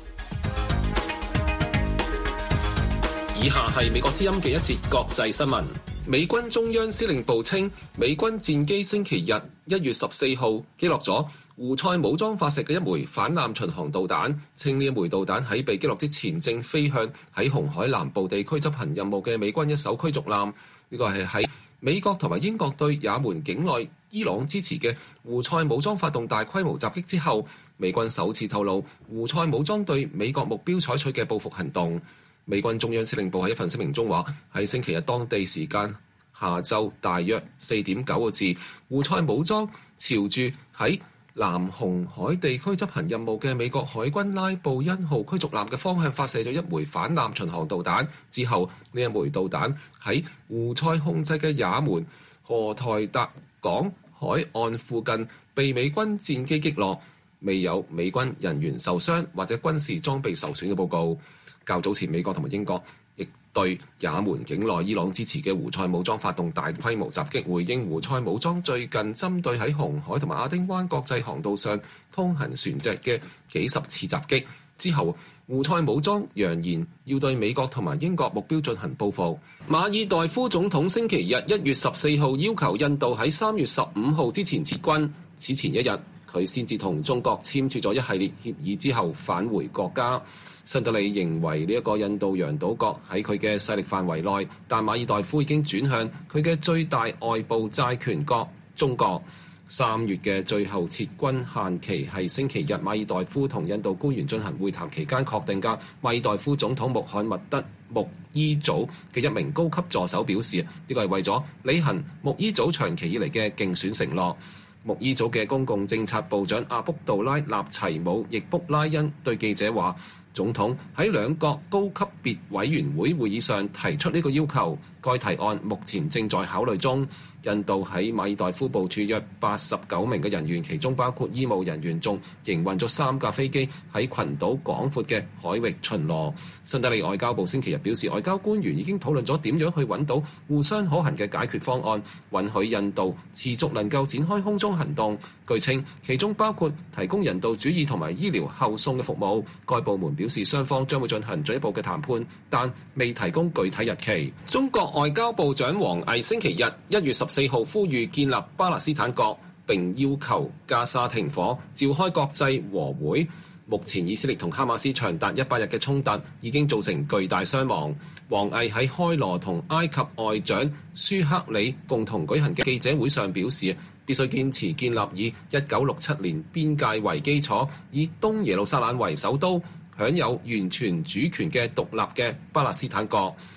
以下係美國之音嘅一節國際新聞。美軍中央司令部稱，美軍戰機星期日1月14號擊落咗胡塞武裝發射嘅一枚反艦巡航導彈，稱呢一枚導彈喺被擊落之前正飛向喺紅海南部地區執行任務嘅美軍一艘驅逐艦。呢個係喺美國同埋英國對也門境內伊朗支持嘅胡塞武裝發動大規模襲擊之後，美軍首次透露胡塞武裝對美國目標採取嘅報復行動。美軍中央司令部喺一份聲明中話，喺星期日當地時間下晝大約4點9個字，胡塞武裝朝住喺南紅海地區執行任務嘅美國海軍拉布恩號驅逐艦嘅方向發射咗一枚反艦巡航導彈。之後呢一枚導彈喺胡塞控制嘅也門荷台達港海岸附近被美軍戰機擊落，未有美軍人員受傷或者軍事裝備受損嘅報告。較早前，美國同埋英國亦對也門境內伊朗支持嘅胡塞武裝發動大規模襲擊，回應胡塞武裝最近針對喺紅海同埋亞丁灣國際航道上通行船隻嘅幾十次襲擊。之後，胡塞武裝揚言要對美國同埋英國目標進行報復。馬爾代夫總統星期日1月14號要求印度喺3月15號之前撤軍，此前一日佢先至同中國簽署咗一系列協議之後返回國家。新德里認為呢一個印度洋島國喺佢嘅勢力範圍內，但馬爾代夫已經轉向佢嘅最大外部債權國中國。3月嘅最後撤軍限期係星期日，馬爾代夫同印度官員進行會談期間確定㗎。馬爾代夫總統穆罕默德穆伊祖嘅一名高級助手表示，呢個係為咗履行穆伊祖長期以嚟嘅競選承諾。穆伊祖嘅公共政策部長阿卜杜拉納齊姆亦卜拉恩對記者話，總統喺兩國高級別委員會會議上提出呢個要求，該提案目前正在考慮中。印度喺馬爾代夫部署約89名嘅人員，其中包括醫務人員，仲營運咗3架飛機喺群島廣闊嘅海域巡邏。新德里外交部星期日表示，外交官員已經討論咗點樣去揾到互相可行嘅解決方案，允許印度持續能夠展開空中行動。據稱，其中包括提供人道主義同埋醫療後送嘅服務。該部門表示，雙方將會進行進一步嘅談判，但未提供具體日期。中國外交部長王毅星期日1月14號呼籲建立巴勒斯坦國，並要求加沙停火，召開國際和會。目前以色列同哈馬斯長達100日嘅衝突已經造成巨大傷亡。王毅喺開羅同埃及外長舒克里共同舉行嘅記者會上表示，必須堅持建立以1967年邊界為基礎，以東耶路撒冷為首都，享有完全主權嘅獨立嘅巴勒斯坦國。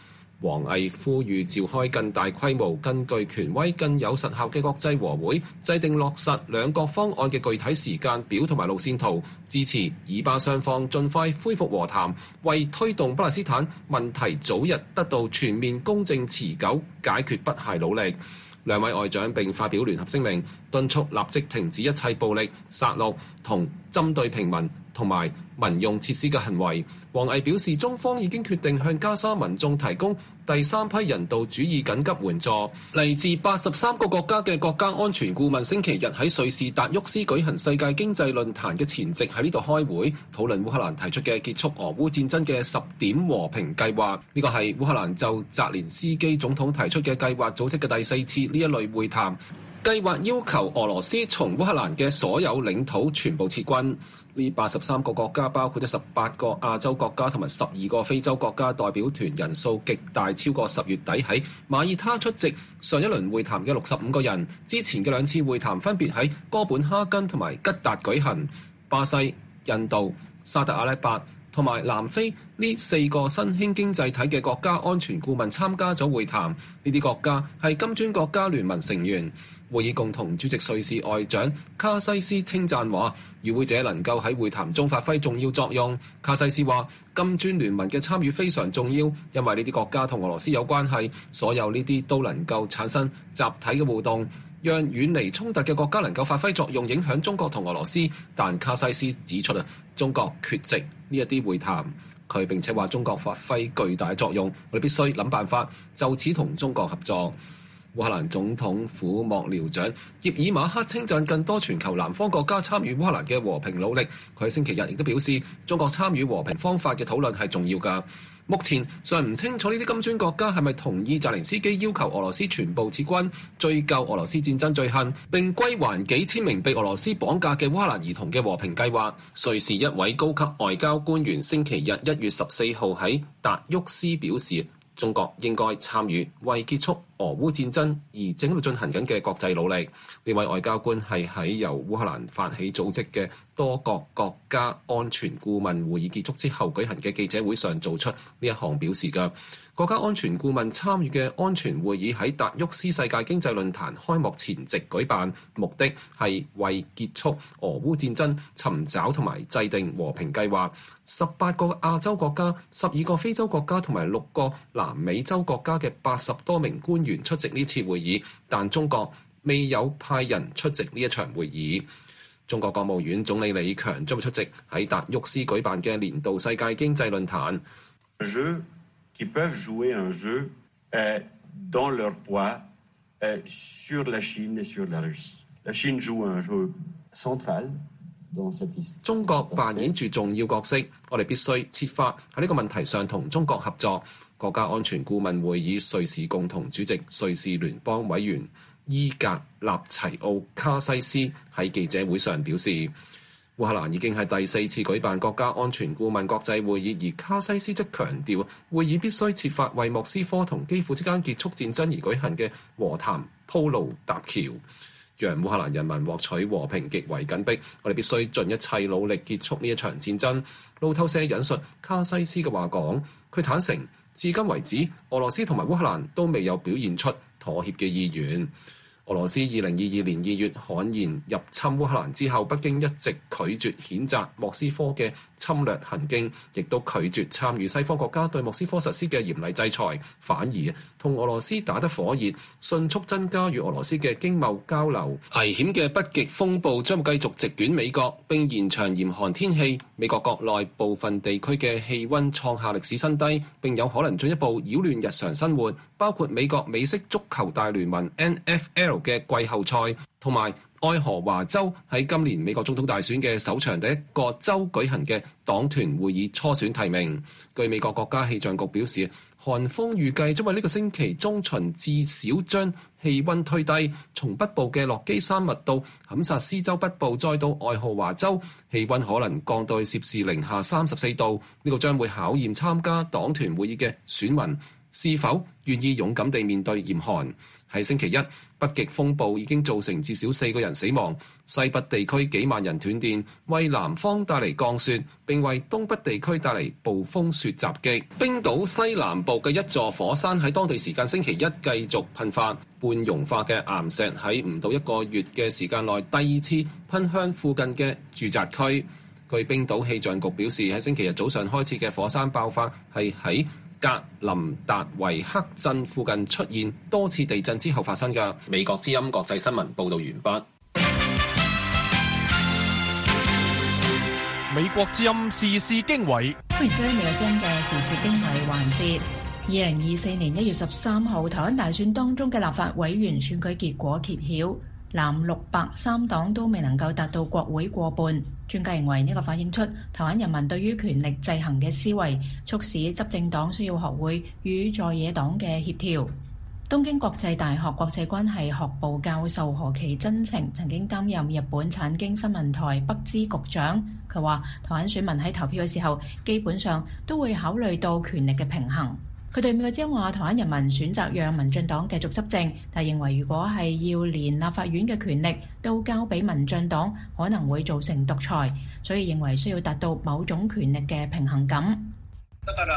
王毅呼籲召開更大規模、更具權威、更有實效嘅國際和會，制定落實兩國方案嘅具體時間表同埋路線圖，支持以巴雙方盡快恢復和談，為推動巴勒斯坦問題早日得到全面、公正、持久解決不懈努力。兩位外長並發表聯合聲明，敦促立即停止一切暴力、殺戮同針對平民同埋民用設施嘅行為。王毅表示，中方已經決定向加沙民眾提供第三批人道主義緊急援助。嚟自83個國家嘅國家安全顧問星期日喺瑞士達沃斯舉行世界經濟論壇嘅前夕喺呢度開會，討論烏克蘭提出嘅結束俄烏戰爭嘅10點和平計劃。呢個係烏克蘭就澤連斯基總統提出嘅計劃組織嘅第4次呢一類會談。計劃要求俄羅斯從烏克蘭嘅所有領土全部撤軍。呢83個國家包括咗18個亞洲國家同埋12個非洲國家，代表團人數極大，超過10月底喺馬耳他出席上一輪會談嘅65個人。之前嘅2次會談分別喺哥本哈根同埋吉達舉行。巴西、印度、沙特阿拉伯同埋南非呢4個新興經濟體嘅國家安全顧問參加咗會談。呢啲國家係金磚國家聯盟成員。會議共同主席瑞士外長卡西斯稱讚話，與會者能夠喺會談中發揮重要作用。卡西斯話，金磚聯盟嘅參與非常重要，因為呢啲國家同俄羅斯有關係，所有呢啲都能夠產生集體嘅互動，讓遠離衝突嘅國家能夠發揮作用，影響中國同俄羅斯。但卡西斯指出中國缺席呢一啲會談。佢並且話中國發揮巨大作用，我哋必須諗辦法就此同中國合作。烏克蘭總統府幕僚長葉爾馬克稱讚更多全球南方國家參與烏克蘭嘅和平努力。佢星期日亦都表示，中國參與和平方法嘅討論係重要㗎。目前尚唔清楚呢啲金磚國家係咪同意澤連斯基要求俄羅斯全部撤軍、追究俄羅斯戰爭罪行，並歸還幾千名被俄羅斯綁架嘅烏克蘭兒童嘅和平計劃。瑞士一位高級外交官員星期日1月14號喺達沃斯表示，中國應該參與為結束俄烏戰爭而正喺度進行緊嘅國際努力。呢位外交官係喺由烏克蘭發起組織嘅多國國家安全顧問會議結束之後舉行嘅記者會上做出呢一項表示嘅。國家安全顧問參與嘅安全會議喺達沃斯世界經濟論壇開幕前夕舉辦，目的係為結束俄烏戰爭尋找同埋制定和平計劃。18個亞洲國家、12個非洲國家同埋6個南美洲國家嘅80多名官員出席呢次會議，但中國未有派人出席呢一場會議。中國國務院總理李強將會出席喺達沃斯舉辦嘅年度世界經濟論壇。 qui peuvent jouer un jeu dans leur poids sur la Chine et sur la Russie. La Chine joue un jeu central dans cette histoire. 中國扮演住重要角色，我哋必須設法喺呢個問題上同中國合作。國家安全顧問會議瑞士共同主席、瑞士聯邦委員伊格納齊奧卡西斯喺記者會上表示，烏克蘭已經係第4次舉辦國家安全顧問國際會議，而卡西斯則強調會議必須設法為莫斯科同基輔之間結束戰爭而舉行嘅和談鋪路搭橋，讓烏克蘭人民獲取和平極為緊迫。我哋必須盡一切努力結束呢一場戰爭。路透社引述卡西斯嘅話講，佢坦承至今為止，俄羅斯同埋烏克蘭都未有表現出妥協嘅意願。俄羅斯2022年2月悍然入侵烏克蘭之後，北京一直拒絕譴責莫斯科嘅侵略行徑，亦都拒絕參與西方國家對莫斯科實施嘅嚴厲制裁，反而同俄羅斯打得火熱，迅速增加與俄羅斯嘅經貿交流。危險嘅北極風暴將繼續席捲美國，並延長嚴寒天氣。美國國內部分地區嘅氣溫創下歷史新低，並有可能進一步擾亂日常生活，包括美國美式足球大聯盟 NFL 嘅季後賽，同埋愛荷華州喺今年美國總統大選嘅首場第一個州舉行嘅黨團會議初選提名。據美國國家氣象局表示，寒風預計將為呢個星期中旬至少將氣溫推低，從北部嘅洛基山脈到堪薩斯州北部，再到愛荷華州，氣溫可能降到攝氏零下34度。呢個將會考驗參加黨團會議嘅選民是否願意勇敢地面對嚴寒。喺星期一，北極風暴已經造成至少4個人死亡，西北地區幾萬人斷電，為南方帶嚟降雪，並為東北地區帶嚟暴風雪襲擊。冰島西南部嘅一座火山喺當地時間星期一繼續噴發，半融化嘅岩石喺唔到1個月嘅時間內第2次噴向附近嘅住宅區。據冰島氣象局表示，喺星期日早上開始嘅火山爆發係喺格林達維克鎮附近出現多次地震之後發生嘅。美國之音國際新聞報道完畢。 美國之音時事經緯， 歡迎收聽美國之音嘅時事經緯環節。2024年1月13號，台灣大選當中嘅立法委員選舉結果揭曉，藍綠白3黨都未能夠達到國會過半。專家認為呢個反映出台灣人民對於權力制衡嘅思維，促使執政黨需要學會與在野黨嘅協調。東京國際大學國際關係學部教授何其真情曾經擔任日本產經新聞台北支局長，佢話台灣選民喺投票嘅時候基本上都會考慮到權力嘅平衡。佢對美國之音話，台灣人民選擇讓民進黨繼續執政，但認為如果係要連立法院嘅權力都交俾民進黨，可能會造成獨裁，所以認為需要達到某種權力嘅平衡感。 だから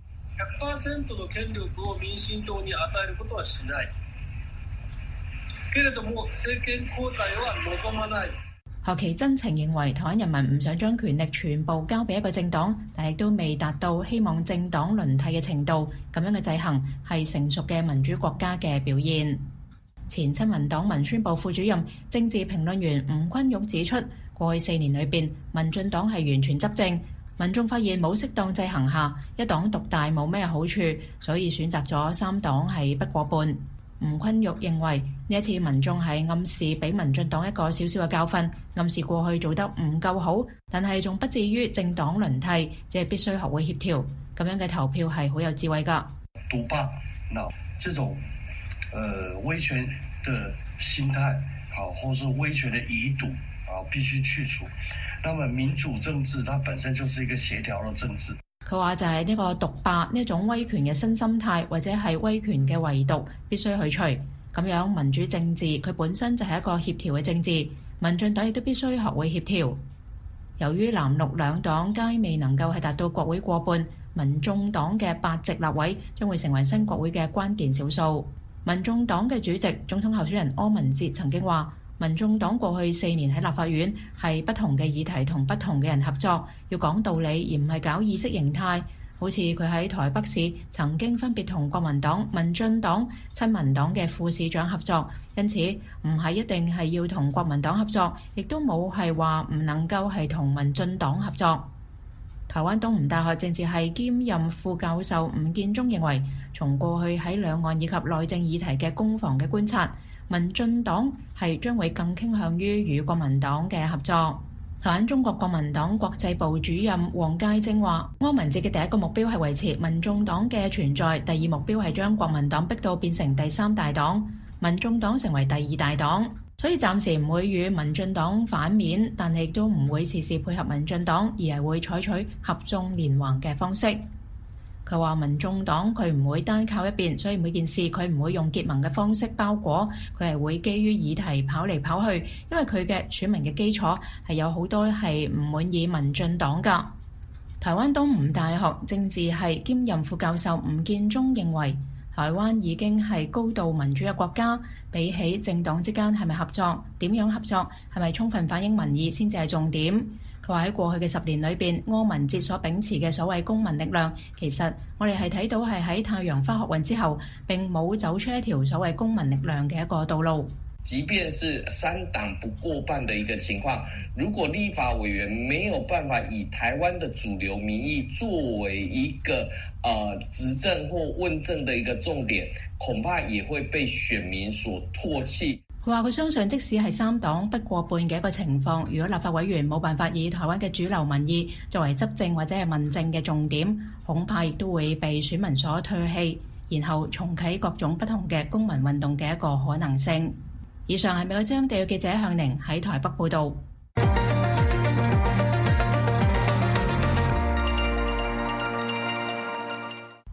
100% の權力を民進黨に與えることはしない。けれども政権交代は望まない。 何其真情認為台灣人民唔想將權力全部交俾一個政黨，但亦都未達到希望政黨輪替嘅程度。咁樣嘅制衡係成熟嘅民主國家嘅表現。前親民黨文宣部副主任、政治評論員吳坤玉指出，過去4年裏邊，民進黨係完全執政，民眾發現冇適當制衡下，一黨獨大冇咩好處，所以選擇咗3黨係不過半。吳坤玉認為呢一次民眾係暗示俾民進黨一個小小嘅教訓，暗示過去做得唔夠好，但係仲不至於政黨輪替，只係必須學會協調。咁樣嘅投票係好有智慧㗎。 獨霸，那這種威權的心態，好，或者威權的遺毒，啊，必須去除。那麼民主政治，它本身就是一個協調的政治。 佢話就係呢個獨霸呢種威權嘅新心態，或者係威權嘅遺毒必須去除。咁樣民主政治佢本身就係一個協調嘅政治，民進黨亦都必須學會協調。由於藍綠兩黨皆未能夠係達到國會過半，民眾黨嘅8席立委將會成為新國會嘅關鍵少數。民眾黨嘅主席總統候選人柯文哲曾經話，民眾黨過去4年喺立法院係不同嘅議題同不同嘅人合作，要講道理而唔係搞意識形態。好似佢喺台北市曾經分別同國民黨、民進黨、親民黨嘅副市長合作，因此唔係一定係要同國民黨合作，亦都冇係話唔能夠係同民進黨合作。台灣東吳大學政治系兼任副教授吳建中認為，從過去喺兩岸以及內政議題嘅攻防嘅觀察，民進黨係將會更傾向於與國民黨嘅合作。台灣中國國民黨國際部主任黃介正話，柯文哲嘅第一個目標係維持民眾黨嘅存在，第二目標係將國民黨逼到變成第3大黨，民眾黨成為第2大黨。所以暫時唔會與民進黨反面，但係亦都唔會事事配合民進黨，而係會採取合縱連橫嘅方式。佢話民眾黨佢唔會單靠一邊，所以每件事佢唔會用結盟嘅方式包裹，佢係會基於議題跑嚟跑去，因為佢嘅選民嘅基礎係有好多係唔滿意民進黨㗎。台灣東吳大學政治系兼任副教授吳建中認為，台灣已經係高度民主嘅國家，比起政黨之間係咪合作、點樣合作、係咪充分反映民意先至係重點。佢話喺過去嘅10年裏邊，柯文哲所秉持嘅所謂公民力量，其實我哋係睇到係喺太陽花學運之後，並冇走出一條所謂公民力量嘅一個道路。 即便是3黨不過半的一個情況，如果立法委員沒有辦法以台灣的主流民意作為一個執政或問政的一個重點，恐怕也會被選民所唾棄。 佢話佢相信，即使係3黨不過半嘅一個情況，如果立法委員冇辦法以台灣嘅主流民意作為執政或者係問政嘅重點，恐怕亦都會被選民所唾棄，然後重啟各種不同嘅公民運動嘅一個可能性。以上係美國之音地約記者向寧喺台北報導。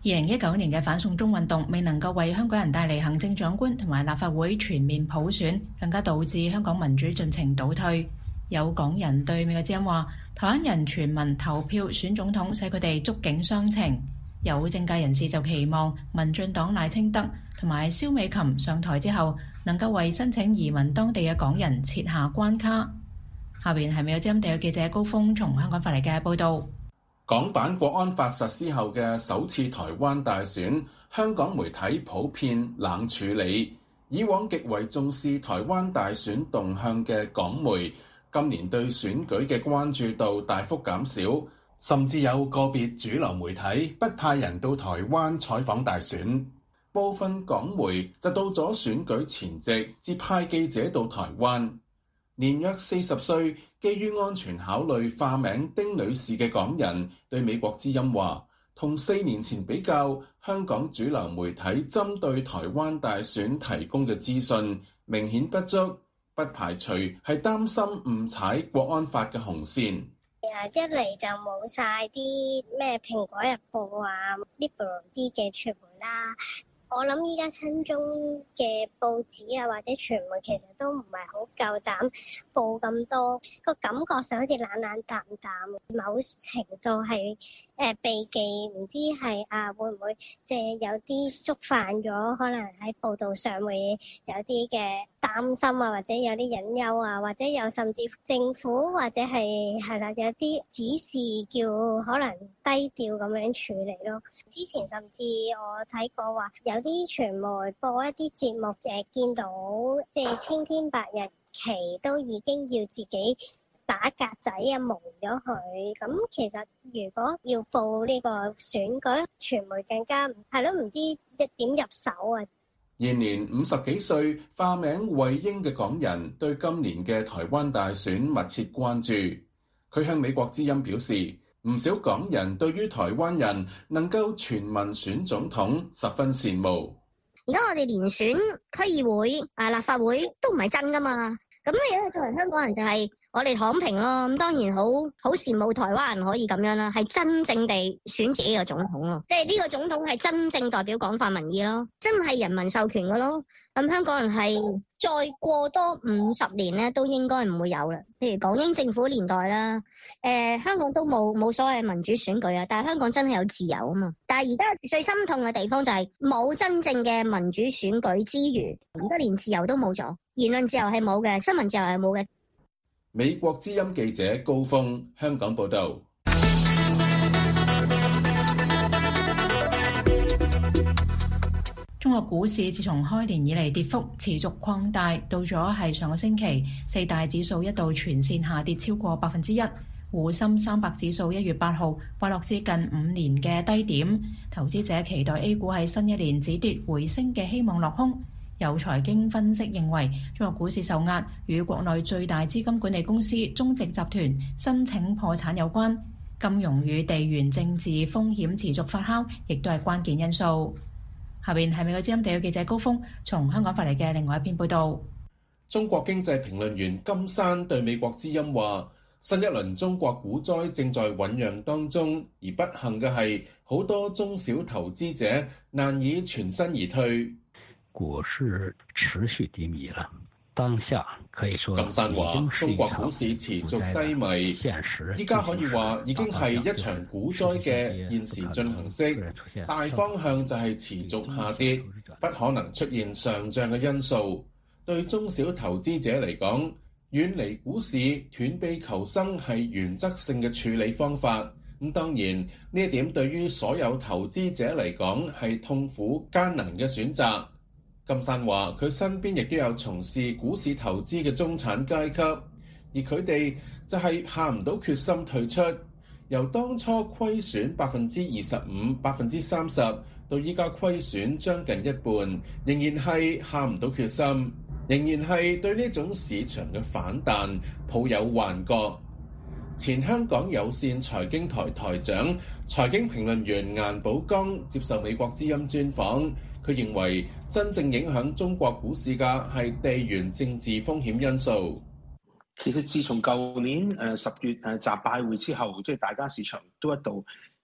2019年嘅反送中運動未能夠為香港人帶嚟行政長官同埋立法會全面普選，更加導致香港民主進程倒退。有港人對美國之音話，台灣人全民投票選總統，使佢哋觸景傷情。有政界人士就期望民進黨賴清德同埋蕭美琴上台之後，能夠為申請移民當地嘅港人設下關卡。下邊係美國之音特約記者高峰從香港發嚟嘅報導。 港版國安法實施後嘅首次台灣大選，香港媒體普遍冷處理。以往極為重視台灣大選動向嘅港媒，今年對選舉嘅關注度大幅減少，甚至有個別主流媒體不派人到台灣採訪大選。部分港媒就到咗選舉前夕，至派記者到台灣。年約40歲，基於安全考慮化名丁女士嘅港人對美國之音話，同4年前比較，香港主流媒體針對台灣大選提供嘅資訊明顯不足，不排除係擔心誤踩國安法嘅紅線。 一嚟就冇晒啲咩蘋果日報啊 liberal 啲嘅傳媒啦。我諗依家親中嘅報紙啊或者傳媒其實都唔係好夠膽報咁多，個感覺上好似懶懶淡淡，某程度係避忌，唔知係會唔會即係有啲觸犯咗，可能喺報道上會有啲嘅擔心啊，或者有啲隱憂啊，或者有甚至政府或者係啦有啲指示叫可能低調咁樣處理咯。之前甚至我睇過話有啲傳媒播一啲節目見到即係青天白日旗都已經要自己打格仔啊蒙咗佢。咁其實如果要報呢個選舉，傳媒更加係咯，唔知點入手啊。 現年50幾歲化名慧英嘅港人對今年嘅台灣大選密切關注。佢向美國之音表示，唔少港人對於台灣人能夠全民選總統十分羨慕。 而家我哋連選區議會、立法會都唔係真噶嘛，咁如果作為香港人就係我哋躺平咯。咁當然好羨慕台灣人可以咁樣啦，係真正地選自己嘅總統咯，即係呢個總統係真正代表廣泛民意咯，真係人民授權嘅咯。咁香港人係再過多50年咧，都應該唔會有啦。譬如港英政府年代啦，香港都冇所謂民主選舉啊，但係香港真係有自由啊嘛。但係而家最心痛嘅地方就係冇真正嘅民主選舉之餘，而家連自由都冇咗，言論自由係冇嘅，新聞自由係冇嘅。 美國之音記者高峰，香港報道。 中國股市自從開年以嚟跌幅持續擴大，到咗係上個星期，四大指數一度全線下跌超過1%。滬深300指數1月8號滑落至近5年嘅低點，投資者期待 A 股喺新一年止跌回升嘅希望落空。有財經分析認為，中國股市受壓與國內最大資金管理公司中植集團申請破產有關，金融與地緣政治風險持續發酵，亦都係關鍵因素。下邊係美國之音地約記者高峰從香港發嚟嘅另外一篇報道。 中國經濟評論員金山對美國之音話，新一輪中國股災正在醞釀當中，而不幸嘅係好多中小投資者難以全身而退。 股市持續低迷了，當下可以說金山話，中國股市持續低迷，依家可以話已經係一場股災嘅現時進行式，大方向就係持續下跌，不可能出現上漲嘅因素。對中小投資者嚟講，遠離股市斷臂求生係原則性嘅處理方法。咁當然呢一點對於所有投資者嚟講係痛苦艱難嘅選擇。金山話，佢身邊亦都有從事股市投資嘅中產階級，而佢哋就係下唔到決心退出，由當初虧損25%、30%到依家虧損將近一半，仍然係下唔到決心，仍然係對呢種市場嘅反彈抱有幻覺。前香港有線財經台台長、財經評論員顏寶剛接受美國之音專訪，佢認為真正影響中國股市嘅係地緣政治風險因素。 其實自從舊年10月習拜會之後，即係大家市場都一度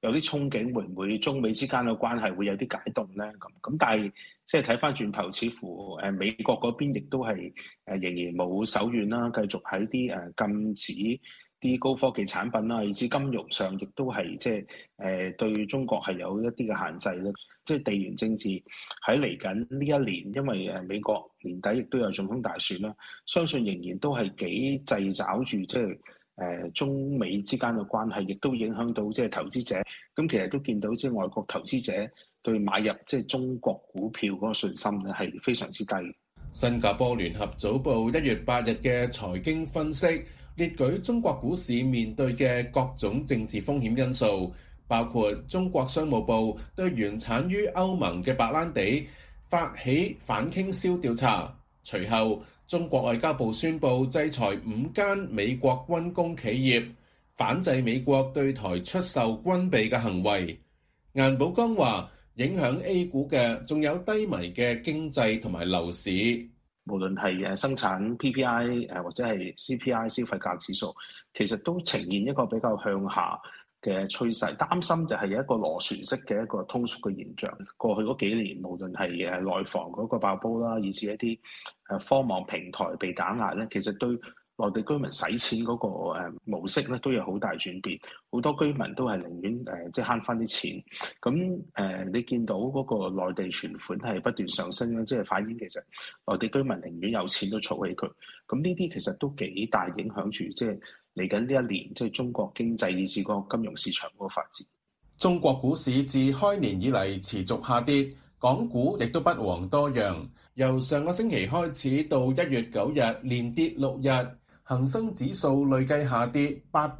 有啲憧憬，會唔會中美之間嘅關係會有啲解凍咧？咁但係即係睇翻轉頭，似乎美國嗰邊亦都係仍然冇手軟啦，繼續喺啲禁止啲高科技產品啦，以至金融上亦都係即係對中國係有一啲嘅限制咧。即係地緣政治喺嚟緊呢一年，因為美國年底亦都有總統大選啦，相信仍然都係幾掣肘住即係中美之間嘅關係，亦都影響到即係投資者。咁其實都見到即係外國投資者對買入即係中國股票嗰個信心咧係非常之低。 新加坡聯合早報1月8日嘅財經分析列舉中國股市面對嘅各種政治風險因素，包括中國商務部對原產於歐盟嘅白蘭地發起反傾銷調查，隨後中國外交部宣布制裁5間美國軍工企業，反制美國對台出售軍備嘅行為。顏寶剛話，影響 A 股嘅仲有低迷嘅經濟同埋樓市， 無論係生產 PPI 或者係 CPI 消費價指數，其實都呈現一個比較向下嘅趨勢，擔心就係有一個螺旋式嘅一個通縮嘅現象。過去嗰幾年，無論係內房嗰個爆煲啦，以至一啲科網平台被打壓咧，其實對內地居民使錢嗰個模式咧都有好大轉變。好多居民都係寧願即係慳翻啲錢。咁你見到嗰個內地存款係不斷上升咧，即係反映其實內地居民寧願有錢都儲起佢。咁呢啲其實都幾大影響住即係嚟緊呢一年，即係中國經濟以至個金融市場嗰個發展。 中國股市自開年以嚟持續下跌，港股亦都不遑多讓。由上個星期開始到1月9日，連跌6日，恒生指數累計下跌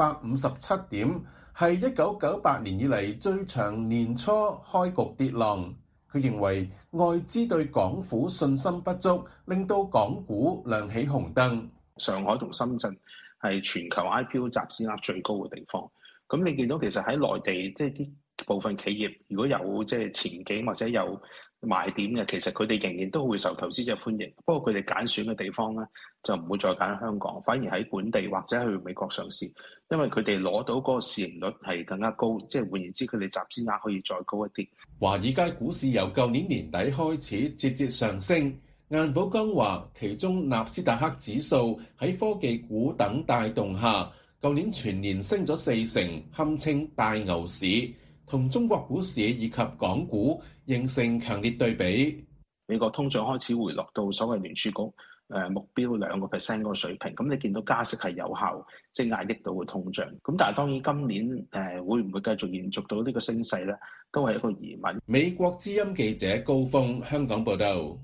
857點，係1998年以嚟最長年初開局跌浪。佢認為外資對港府信心不足，令到港股亮起紅燈。 上海同深圳係全球 IPO 集資額最高嘅地方。咁你見到其實喺內地，即係啲部分企業如果有即係前景或者有賣點嘅，其實佢哋仍然都會受投資者歡迎。不過佢哋揀選嘅地方咧，就唔會再揀香港，反而喺本地或者去美國上市，因為佢哋攞到嗰個市盈率係更加高，即係換言之，佢哋集資額可以再高一啲。 華爾街股市由舊年年底開始節節上升。顏寶剛話，其中納斯達克指數喺科技股等帶動下，舊年全年升咗4成，堪稱大牛市，同中國股市以及港股形成強烈對比。 美國通脹開始回落到所謂聯儲局目標2% 嗰個水平，咁你見到加息係有效，即係壓抑到個通脹。咁但係當然今年會唔會繼續延續到呢個升勢咧，都係一個疑問。 美國之音記者高峰香港報道。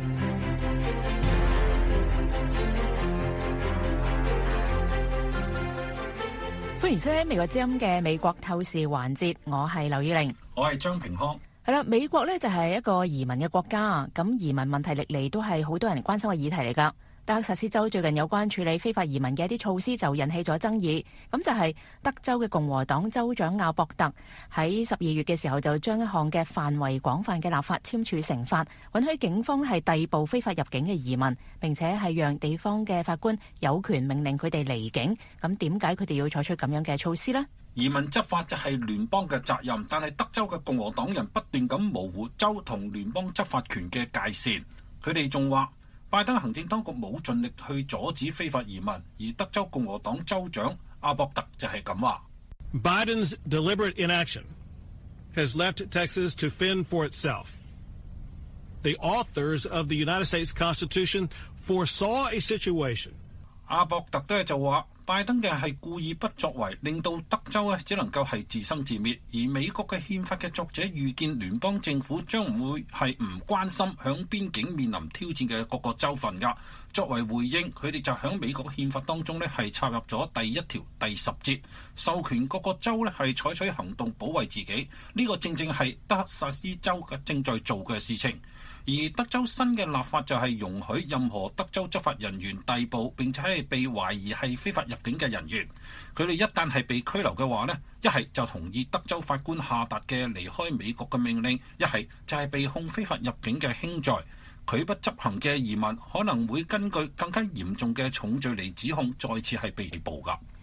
歡迎收聽美國之音嘅美國透視環節，我係劉以玲， 我係張平康。 係啦，美國咧就係一個移民嘅國家，咁移民問題歷嚟都係好多人關心嘅議題嚟噶。德克薩斯州最近有關處理非法移民嘅一啲措施就引起咗爭議，咁就係德州嘅共和黨州長阿博特喺12月嘅時候就將一項嘅範圍廣泛嘅立法簽署成法，允許警方係逮捕非法入境嘅移民，並且係讓地方嘅法官有權命令佢哋離境。咁點解佢哋要採取咁樣嘅措施呢？ 移民執法就係聯邦嘅責任，但係德州嘅共和黨人不斷咁模糊州同聯邦執法權嘅界線。佢哋仲話拜登行政當局冇盡力去阻止非法移民，而德州共和黨州長阿博特就係咁話。 Biden's deliberate inaction has left Texas to fend for itself. The authors of the United States Constitution foresaw a situation. 阿博特咧就話拜登嘅係故意不作為，令到德州咧只能夠係自生自滅，而美國嘅憲法嘅作者預見聯邦政府將唔會係唔關心響邊境面臨挑戰嘅各個州份噶。作為回應，佢哋就響美國憲法當中咧係插入咗第1條第10節，授權各個州咧係採取行動保衛自己。呢個正正係德克薩斯州嘅正在做嘅事情。而德州新嘅立法就係容許任何德州執法人員逮捕並且係被懷疑係非法入境嘅人員，佢哋一旦係被拘留嘅話呢，一係就同意德州法官下達嘅離開美國嘅命令，一係就係被控非法入境嘅輕罪。拒不執行嘅移民可能會根據更加嚴重嘅重罪嚟指控，再次係被捕㗎。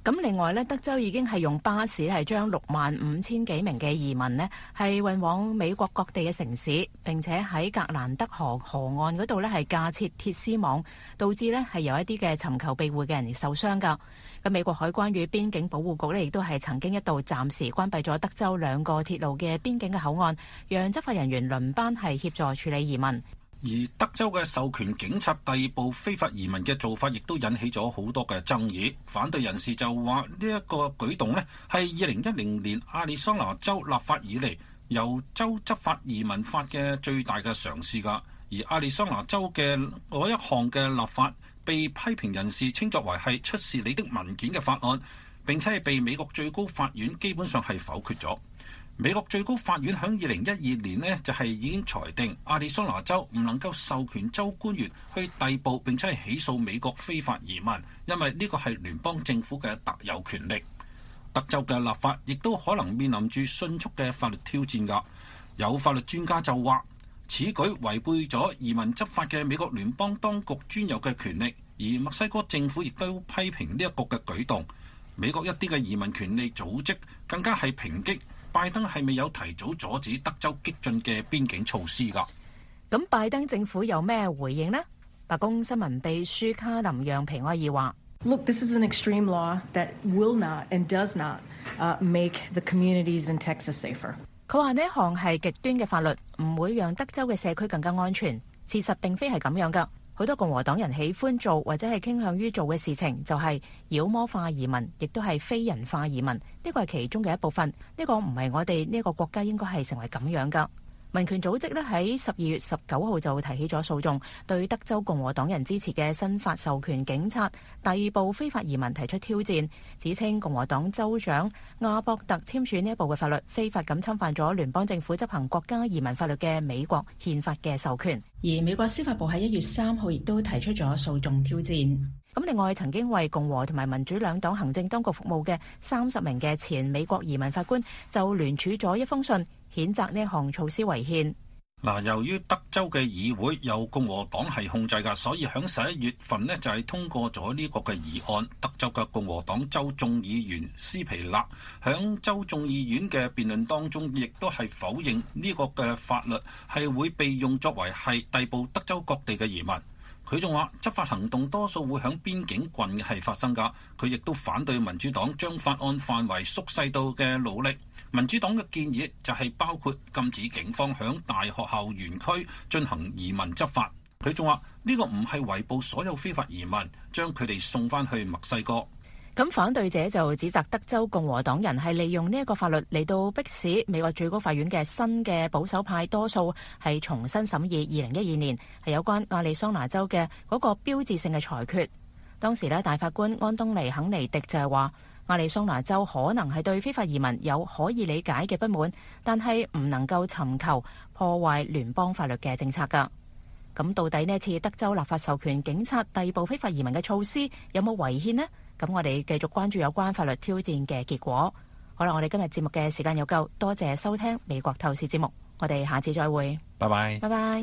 咁另外咧，德州已經係用巴士係將65,000幾名嘅移民呢係運往美國各地嘅城市，並且喺格蘭德河岸嗰度呢係架設鐵絲網，導致呢係有一啲嘅尋求庇護嘅人受傷㗎。咁美國海關與邊境保護局呢亦都係曾經一度暫時關閉咗德州2個鐵路嘅邊境嘅口岸，讓執法人員輪班係協助處理移民。 而德州嘅授權警察逮捕非法移民嘅做法，亦都引起咗好多嘅爭議。反對人士就話呢一個舉動呢係2010年亞利桑那州立法以嚟由州執法移民法嘅最大嘅嘗試㗎。而亞利桑那州嘅嗰一項嘅立法被批評人士稱作為係出示你的文件嘅法案，並且係被美國最高法院基本上係否決咗。美國最高法院喺2012年呢就係已經裁定亞利桑那州唔能夠授權州官員去逮捕並且係起訴美國非法移民，因為呢個係聯邦政府嘅特有權力。德州嘅立法亦都可能面臨住迅速嘅法律挑戰㗎。有法律專家就話，此舉違背咗移民執法嘅美國聯邦當局專有嘅權力，而墨西哥政府亦都批評呢一個嘅舉動。美國一啲嘅移民權利組織更加係抨擊拜登係未有提早阻止德州激進嘅邊境措施㗎。 咁拜登政府有咩回應呢？白宮新聞秘書卡林讓皮埃爾話 ：Look, this is an extreme law that will not and does not make the communities in Texas safer. 佢話呢一項係極端嘅法律，唔會讓德州嘅社區更加安全。事實並非係咁樣㗎。好多共和黨人喜歡做或者係傾向於做嘅事情，就係妖魔化移民，亦都係非人化移民。呢個係其中嘅一部分。呢個唔係我哋呢個國家應該係成為咁樣㗎。民權組織呢喺12月19號就提起咗訴訟，對德州共和黨人支持嘅新法授權警察逮捕非法移民提出挑戰，指稱共和黨州長亞博特簽署呢一部嘅法律，非法咁侵犯咗聯邦政府執行國家移民法律嘅美國憲法嘅授權。而美國司法部喺1月3號亦都提出咗訴訟挑戰。咁另外，曾經為共和同埋民主兩黨行政當局服務嘅30名嘅前美國移民法官就聯署咗一封信，譴責呢一項措施違憲。 嗱，由於德州嘅議會由共和黨係控制㗎，所以喺11月份呢就係通過咗呢個嘅議案。德州嘅共和黨州眾議員斯皮勒喺州眾議院嘅辯論當中，亦都係否認呢個嘅法律係會被用作為係逮捕德州各地嘅移民。佢仲話執法行動多數會喺邊境郡係發生㗎。佢亦都反對民主黨將法案範圍縮細到嘅努力。民主黨嘅建議就係包括禁止警方響大學校園區進行移民執法。佢仲話呢個唔係圍捕所有非法移民，將佢哋送翻去墨西哥。 咁反對者就指責德州共和黨人係利用呢一個法律嚟到迫使美國最高法院嘅新嘅保守派多數係重新審議2012年係有關亞利桑那州嘅嗰個標誌性嘅裁決。當時呢，大法官安東尼肯尼迪就係話，亞利桑那州可能係對非法移民有可以理解嘅不滿，但係唔能夠尋求破壞聯邦法律嘅政策㗎。咁到底呢一次德州立法授權警察逮捕非法移民嘅措施有冇違憲呢？咁我哋繼續關注有關法律挑戰嘅結果。好啦，我哋今日節目嘅時間有夠，多謝收聽美國透視節目，我哋下次再會， 拜拜， 拜拜。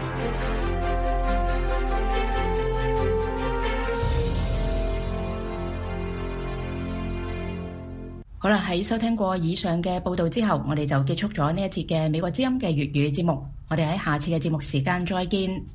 好啦，喺收聽過以上嘅報道之後，我哋就結束咗呢一節嘅美國之音嘅粵語節目。我哋喺下次嘅節目時間再見。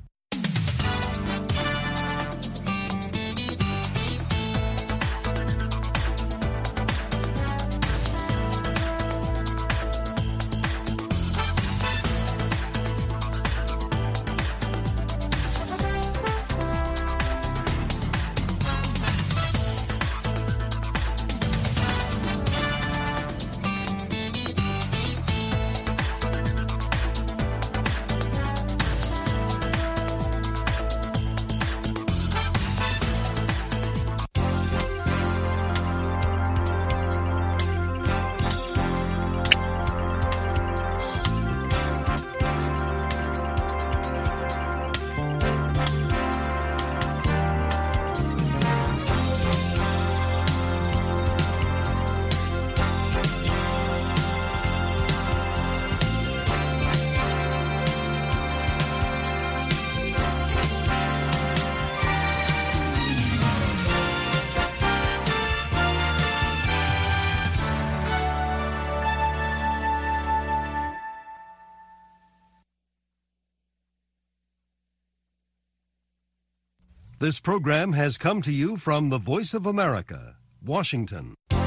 This program has come to you from the Voice of America, Washington.